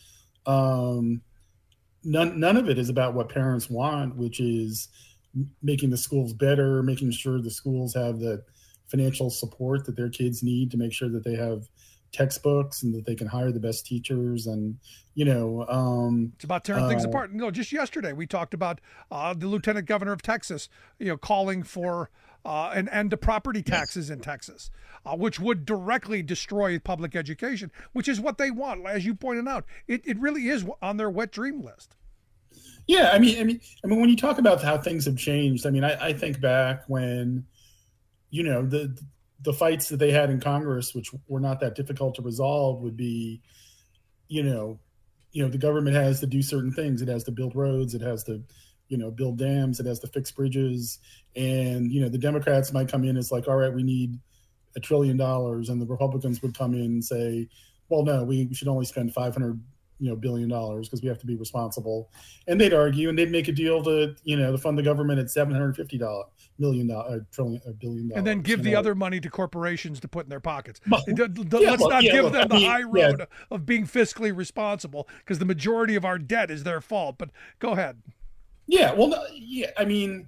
Um, None, none of it is about what parents want, which is making the schools better, making sure the schools have the financial support that their kids need to make sure that they have textbooks and that they can hire the best teachers. And, you know, um, it's about tearing uh, things apart. No, just yesterday we talked about uh, the Lieutenant Governor of Texas, you know, calling for uh, an end to property taxes in Texas, uh, which would directly destroy public education, which is what they want. As you pointed out, it, it really is on their wet dream list. Yeah, I mean, I mean, I mean, when you talk about how things have changed, I mean, I, I think back when, you know, the the fights that they had in Congress, which were not that difficult to resolve, would be, you know, you know, the government has to do certain things. It has to build roads. It has to, you know, build dams. It has to fix bridges. And, you know, the Democrats might come in as like, all right, we need a trillion dollars. And the Republicans would come in and say, well, no, we, we should only spend five hundred, you know, billion dollars because we have to be responsible. And they'd argue and they'd make a deal to, you know, to fund the government at seven hundred fifty million dollars, trillion, a billion dollars. And then give the know? other money to corporations to put in their pockets. Well, the, the, yeah, let's well, not yeah, give look, them I the mean, high road yeah. of being fiscally responsible, because the majority of our debt is their fault. But go ahead. Yeah, well, no, yeah, I mean,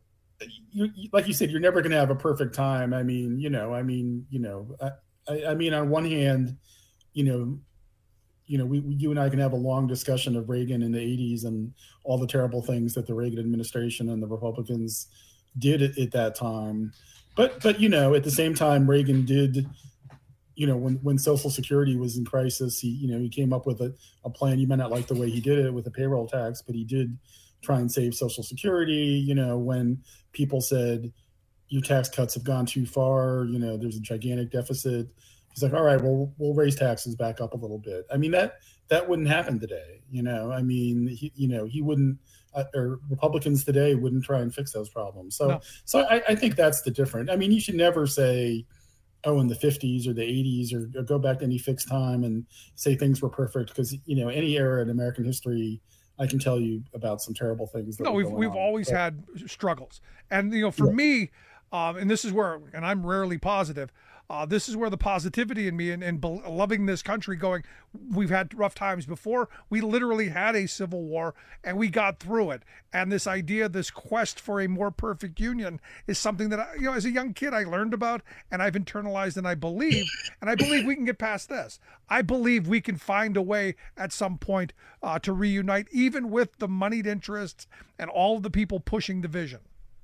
you, like you said, you're never going to have a perfect time. I mean, you know, I mean, you know, I, I mean, on one hand, you know, you know, we, we, you and I can have a long discussion of Reagan in the eighties and all the terrible things that the Reagan administration and the Republicans did at, at that time. But, but, you know, at the same time, Reagan did, you know, when, when Social Security was in crisis, he, you know, he came up with a, a plan. You might not like the way he did it with the payroll tax, but he did try and save Social Security. You know, when people said your tax cuts have gone too far, you know, there's a gigantic deficit. He's like, all right, well, we'll raise taxes back up a little bit. I mean, that that wouldn't happen today. You know, I mean, he, you know, he wouldn't, uh, or Republicans today wouldn't try and fix those problems. So, no. so I, I think that's the difference. I mean, you should never say, oh, in the fifties or the eighties, or, or go back to any fixed time and say things were perfect, because, you know, any era in American history, I can tell you about some terrible things. That no, we've we've on. always but, had struggles, and you know, for yeah. me, um, and this is where, and I'm rarely positive. Uh, this is where the positivity in me and, and be- loving this country going, we've had rough times before. We literally had a civil war and we got through it. And this idea, this quest for a more perfect union is something that, I, you know, as a young kid, I learned about and I've internalized and I believe, and I believe we can get past this. I believe we can find a way at some point uh, to reunite, even with the moneyed interests and all of the people pushing division.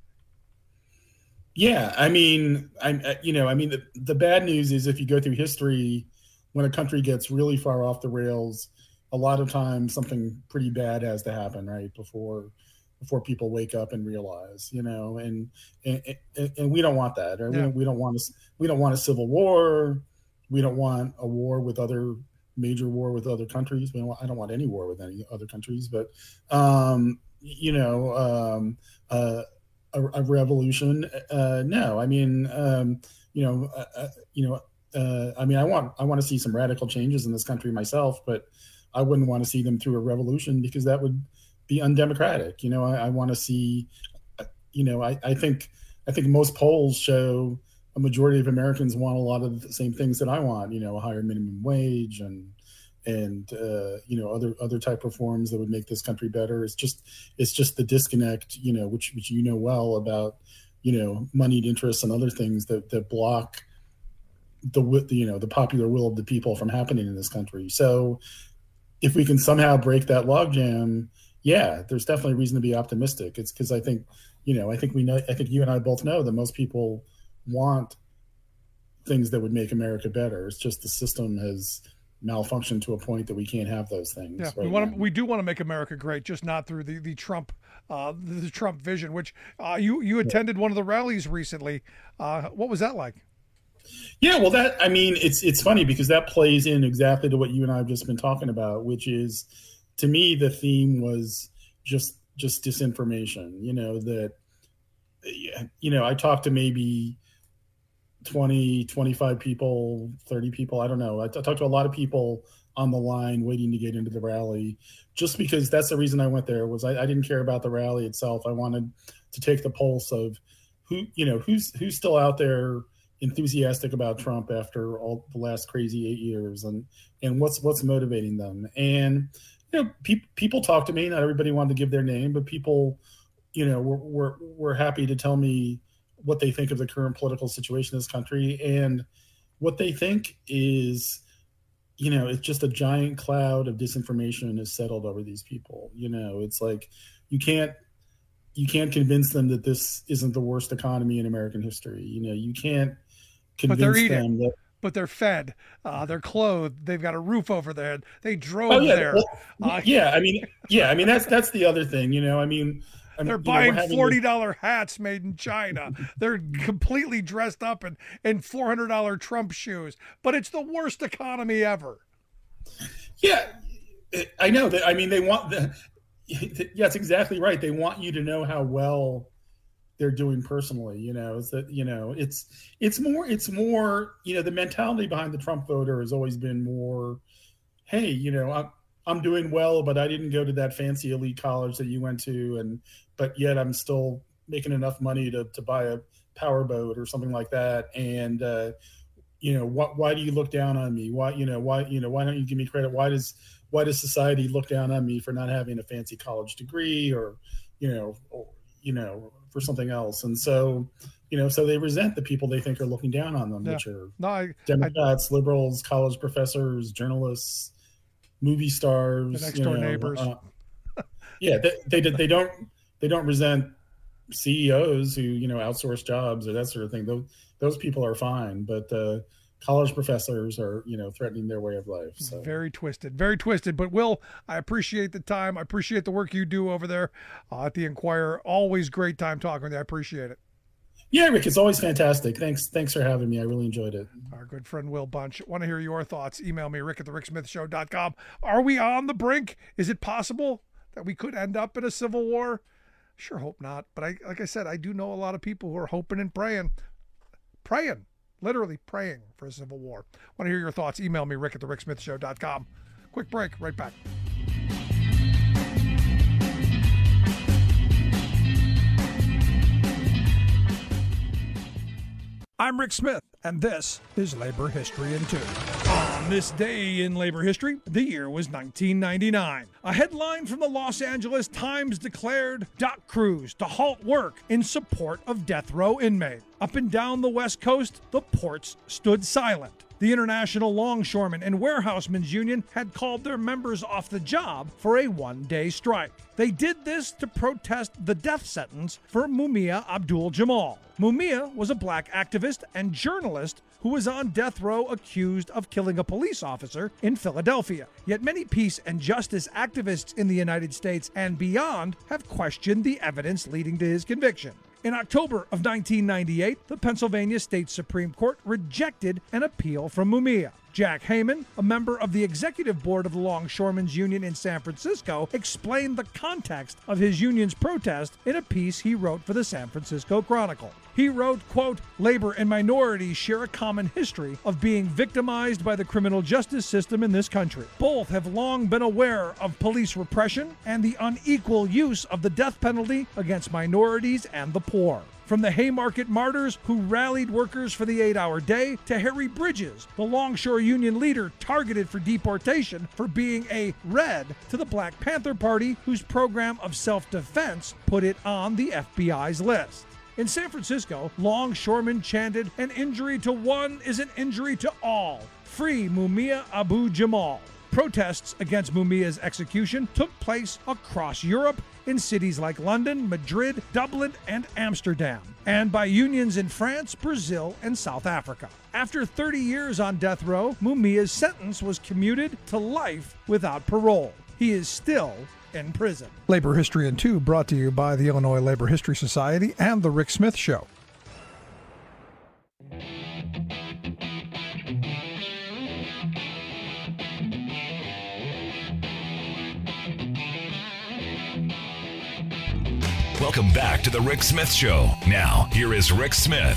Yeah, I mean, I'm, you know, I mean, the, the bad news is if you go through history, when a country gets really far off the rails, a lot of times something pretty bad has to happen, right, before before people wake up and realize, you know, and and, and we don't want that, or yeah. we, we don't want a, we don't want a civil war, we don't want a war with other major war with other countries. We don't want, I don't want any war with any other countries, but um, you know. Um, uh, A, a revolution? Uh, no, I mean, um, you know, uh, uh, you know, uh, I mean, I want I want to see some radical changes in this country myself, but I wouldn't want to see them through a revolution because that would be undemocratic. You know, I, I want to see, you know, I, I think I think most polls show a majority of Americans want a lot of the same things that I want. You know, a higher minimum wage and. and, uh, you know, other, other type reforms that would make this country better. It's just, it's just the disconnect, you know, which, which, you know, well about, you know, moneyed interests and other things that, that block the, you know, the popular will of the people from happening in this country. So if we can somehow break that logjam, yeah, there's definitely reason to be optimistic. It's because I think, you know, I think we know, I think you and I both know that most people want things that would make America better. It's just the system has, malfunction to a point that we can't have those things. Yeah, right we want now. to, we do want to make America great, just not through the the Trump uh, the Trump vision. Which uh, you you attended one of the rallies recently. Uh, what was that like? Yeah, well, that I mean, it's it's funny because that plays in exactly to what you and I have just been talking about, which is, to me, the theme was just just disinformation. You know that, you know, I talked to maybe twenty, twenty-five people, thirty people. I don't know. I t- talked to a lot of people on the line waiting to get into the rally, just because that's the reason I went there. Was I, I didn't care about the rally itself. I wanted to take the pulse of who, you know, who's who's still out there enthusiastic about Trump after all the last crazy eight years, and and what's what's motivating them. And you know, pe- people talk to me. Not everybody wanted to give their name, but people, you know, were were, were happy to tell me what they think of the current political situation in this country. And what they think is, you know, it's just a giant cloud of disinformation has settled over these people. You know, it's like you can't you can't convince them that this isn't the worst economy in American history. You know, you can't convince but they're eating. them that. But they're fed, uh, they're clothed, they've got a roof over their head. They drove Oh, yeah, there. well, Uh, yeah, I mean, yeah, I mean that's that's the other thing. You know, I mean, I mean, They're you know, buying we're having forty dollar hats made in China. They're completely dressed up in, in four hundred dollar Trump shoes. But it's the worst economy ever. Yeah, I know that. I mean, they want the. Yeah, that's exactly right. They want you to know how well they're doing personally. You know, is that you know it's it's more it's more you know the mentality behind the Trump voter has always been more, hey, you know, I'm I'm doing well, but I didn't go to that fancy elite college that you went to, and but yet I'm still making enough money to to buy a powerboat or something like that, and. uh You know, what? Why do you look down on me? Why, you know, why, you know, why don't you give me credit? Why does, why does society look down on me for not having a fancy college degree, or, you know, or, you know, for something else? And so, you know, so they resent the people they think are looking down on them, Yeah. which are No, I, Democrats, liberals, college professors, journalists, movie stars, The next you door know, neighbors. uh, yeah, they, they they don't they don't resent C E Os who, you know, outsource jobs or that sort of thing. Those those people are fine, but uh, college professors are, you know, threatening their way of life. So Very twisted, very twisted. But Will, I appreciate the time. I appreciate the work you do over there uh, at the Inquirer. Always great time talking with you. I appreciate it. yeah, Rick, it's always fantastic. Thanks, thanks for having me. I really enjoyed it. Our good friend Will Bunch. Want to hear your thoughts? Email me, rick at the rick smith show dot com. Are we on the brink? Is it possible that we could end up in a civil war? Sure hope not. But I, like I said, I do know a lot of people who are hoping and praying, praying, literally praying for a civil war. Want to hear your thoughts? Email me, rick at the rick smith show dot com. Quick break, right back. I'm Rick Smith, and this is Labor History in Two. On this day in labor history, the year was nineteen ninety-nine. A headline from the Los Angeles Times declared dock crews to halt work in support of death row inmate. Up and down the West Coast, the ports stood silent. The International Longshoremen and Warehousemen's Union had called their members off the job for a one-day strike. They did this to protest the death sentence for Mumia Abdul-Jamal. Mumia was a black activist and journalist who was on death row accused of killing a police officer in Philadelphia. Yet many peace and justice activists in the United States and beyond have questioned the evidence leading to his conviction. In October of nineteen ninety-eight, the Pennsylvania State Supreme Court rejected an appeal from Mumia. Jack Heyman, a member of the executive board of the Longshoremen's Union in San Francisco, explained the context of his union's protest in a piece he wrote for the San Francisco Chronicle. He wrote, quote, "Labor and minorities share a common history of being victimized by the criminal justice system in this country. Both have long been aware of police repression and the unequal use of the death penalty against minorities and the poor." From the Haymarket Martyrs, who rallied workers for the eight-hour day, to Harry Bridges, the Longshore Union leader targeted for deportation for being a Red, to the Black Panther Party, whose program of self-defense put it on the F B I's list. In San Francisco, longshoremen chanted, "An injury to one is an injury to all. Free Mumia Abu-Jamal." Protests against Mumia's execution took place across Europe, in cities like London, Madrid, Dublin, and Amsterdam, and by unions in France, Brazil, and South Africa. After thirty years on death row, Mumia's sentence was commuted to life without parole. He is still in prison. Labor History in Two brought to you by the Illinois Labor History Society and The Rick Smith Show. Welcome back to the Rick Smith Show. Now, here is Rick Smith.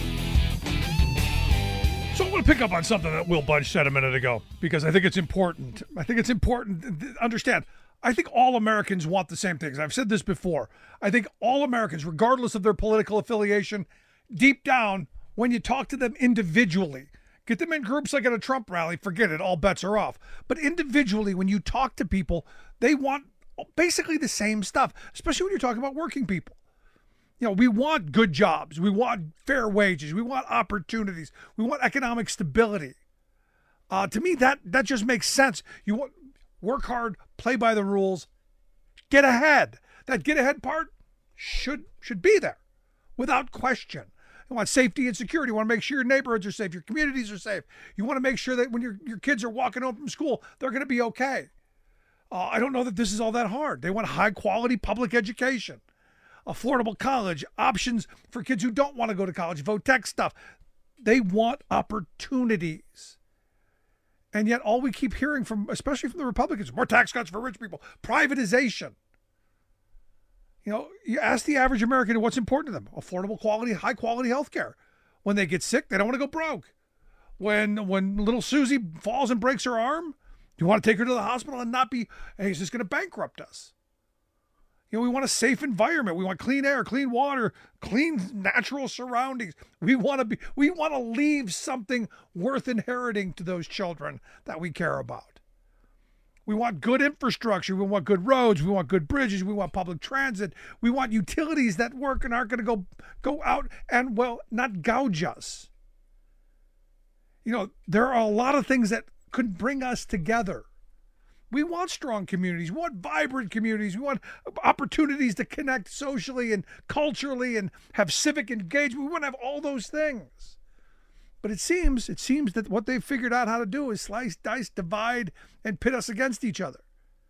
So I want to pick up on something that Will Budge said a minute ago, because I think it's important. I think it's important to understand. I think all Americans want the same things. I've said this before. I think all Americans, regardless of their political affiliation, deep down, when you talk to them individually, get them in groups like at a Trump rally, forget it, all bets are off. But individually, when you talk to people, they want basically the same stuff, especially when you're talking about working people. You know, we want good jobs. We want fair wages. We want opportunities. We want economic stability. Uh, to me, that that just makes sense. You want work hard, play by the rules, get ahead. That get ahead part should should be there without question. You want safety and security. You want to make sure your neighborhoods are safe, your communities are safe. You want to make sure that when your, your kids are walking home from school, they're going to be okay. Uh, I don't know that this is all that hard. They want high quality public education, affordable college, options for kids who don't want to go to college, vote tech stuff. They want opportunities. And yet all we keep hearing from, especially from the Republicans, more tax cuts for rich people, privatization. You know, you ask the average American what's important to them. Affordable quality, high quality health care. When they get sick, they don't want to go broke. When, when little Susie falls and breaks her arm, you want to take her to the hospital and not be, hey, is this going to bankrupt us? You know, we want a safe environment. We want clean air, clean water, clean natural surroundings. We want to be, we want to leave something worth inheriting to those children that we care about. We want good infrastructure. We want good roads. We want good bridges. We want public transit. We want utilities that work and aren't going to go, go out and, well, not gouge us. You know, there are a lot of things that could bring us together. We want strong communities. We want vibrant communities. We want opportunities to connect socially and culturally and have civic engagement. We want to have all those things. But it seems, it seems that what they've figured out how to do is slice, dice, divide, and pit us against each other.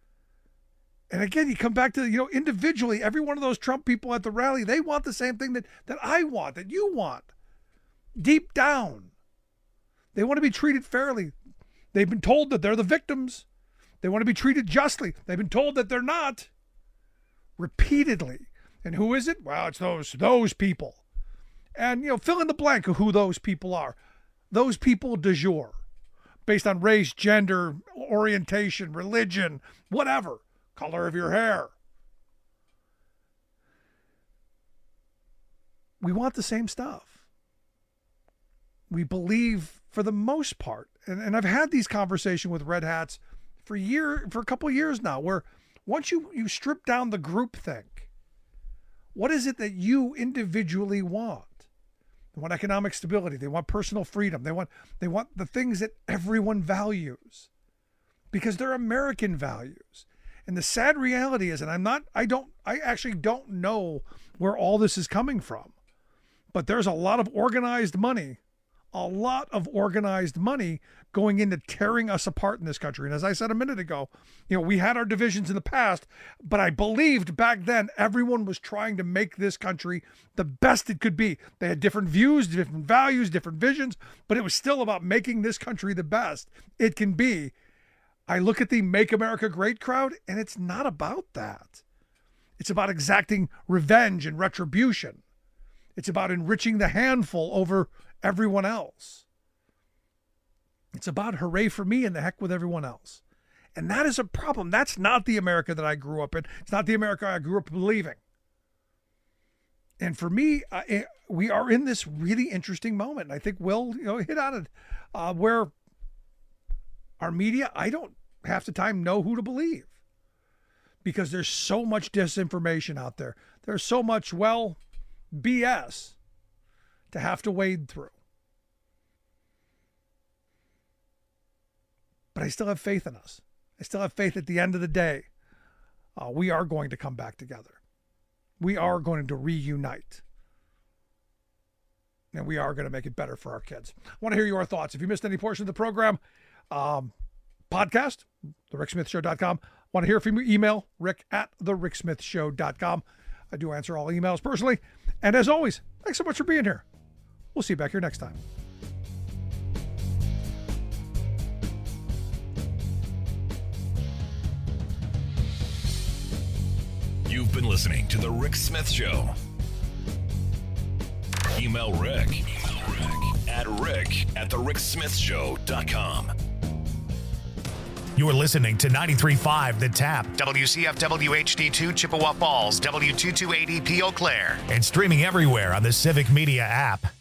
And again, you come back to, you know, individually, every one of those Trump people at the rally, they want the same thing that, that I want, that you want. Deep down. They want to be treated fairly. They've been told that they're the victims. They want to be treated justly. They've been told that they're not. Repeatedly. And who is it? Well, it's those those people. And, you know, fill in the blank of who those people are. Those people du jour. Based on race, gender, orientation, religion, whatever. Color of your hair. We want the same stuff. We believe, for the most part, and, and I've had these conversations with Red Hats for year for a couple of years now, where once you, you strip down the groupthink, what is it that you individually want? They want economic stability. They want personal freedom. They want they want the things that everyone values, because they're American values. And the sad reality is, and I'm not, I don't, I actually don't know where all this is coming from, but there's a lot of organized money, a lot of organized money going into tearing us apart in this country. And as I said a minute ago, you know, we had our divisions in the past, but I believed back then everyone was trying to make this country the best it could be. They had different views, different values, different visions, but it was still about making this country the best it can be. I look at the Make America Great crowd, and it's not about that. It's about exacting revenge and retribution. It's about enriching the handful over everyone else. It's about hooray for me and the heck with everyone else. And that is a problem. That's not the America that I grew up in. It's not the America I grew up believing. And for me, uh, we are in this really interesting moment. And I think Will, you know, hit on it, uh, where our media, I don't half the time know who to believe, because there's so much disinformation out there. There's so much, well, B S to have to wade through. But I still have faith in us. I still have faith at the end of the day. uh, we are going to come back together. We are going to reunite. And we are going to make it better for our kids. I want to hear your thoughts. If you missed any portion of the program, um, podcast, the rick smith show dot com. Want to hear from you? Email rick at the rick smith show dot com. I do answer all emails personally. And as always, thanks so much for being here. We'll see you back here next time. You've been listening to The Rick Smith Show. Email Rick, Email Rick at rick at the rick smith show dot com. You're listening to ninety-three point five The Tap, W C F W H D two Chippewa Falls, W two twenty-eight E P Eau Claire, and streaming everywhere on the Civic Media app.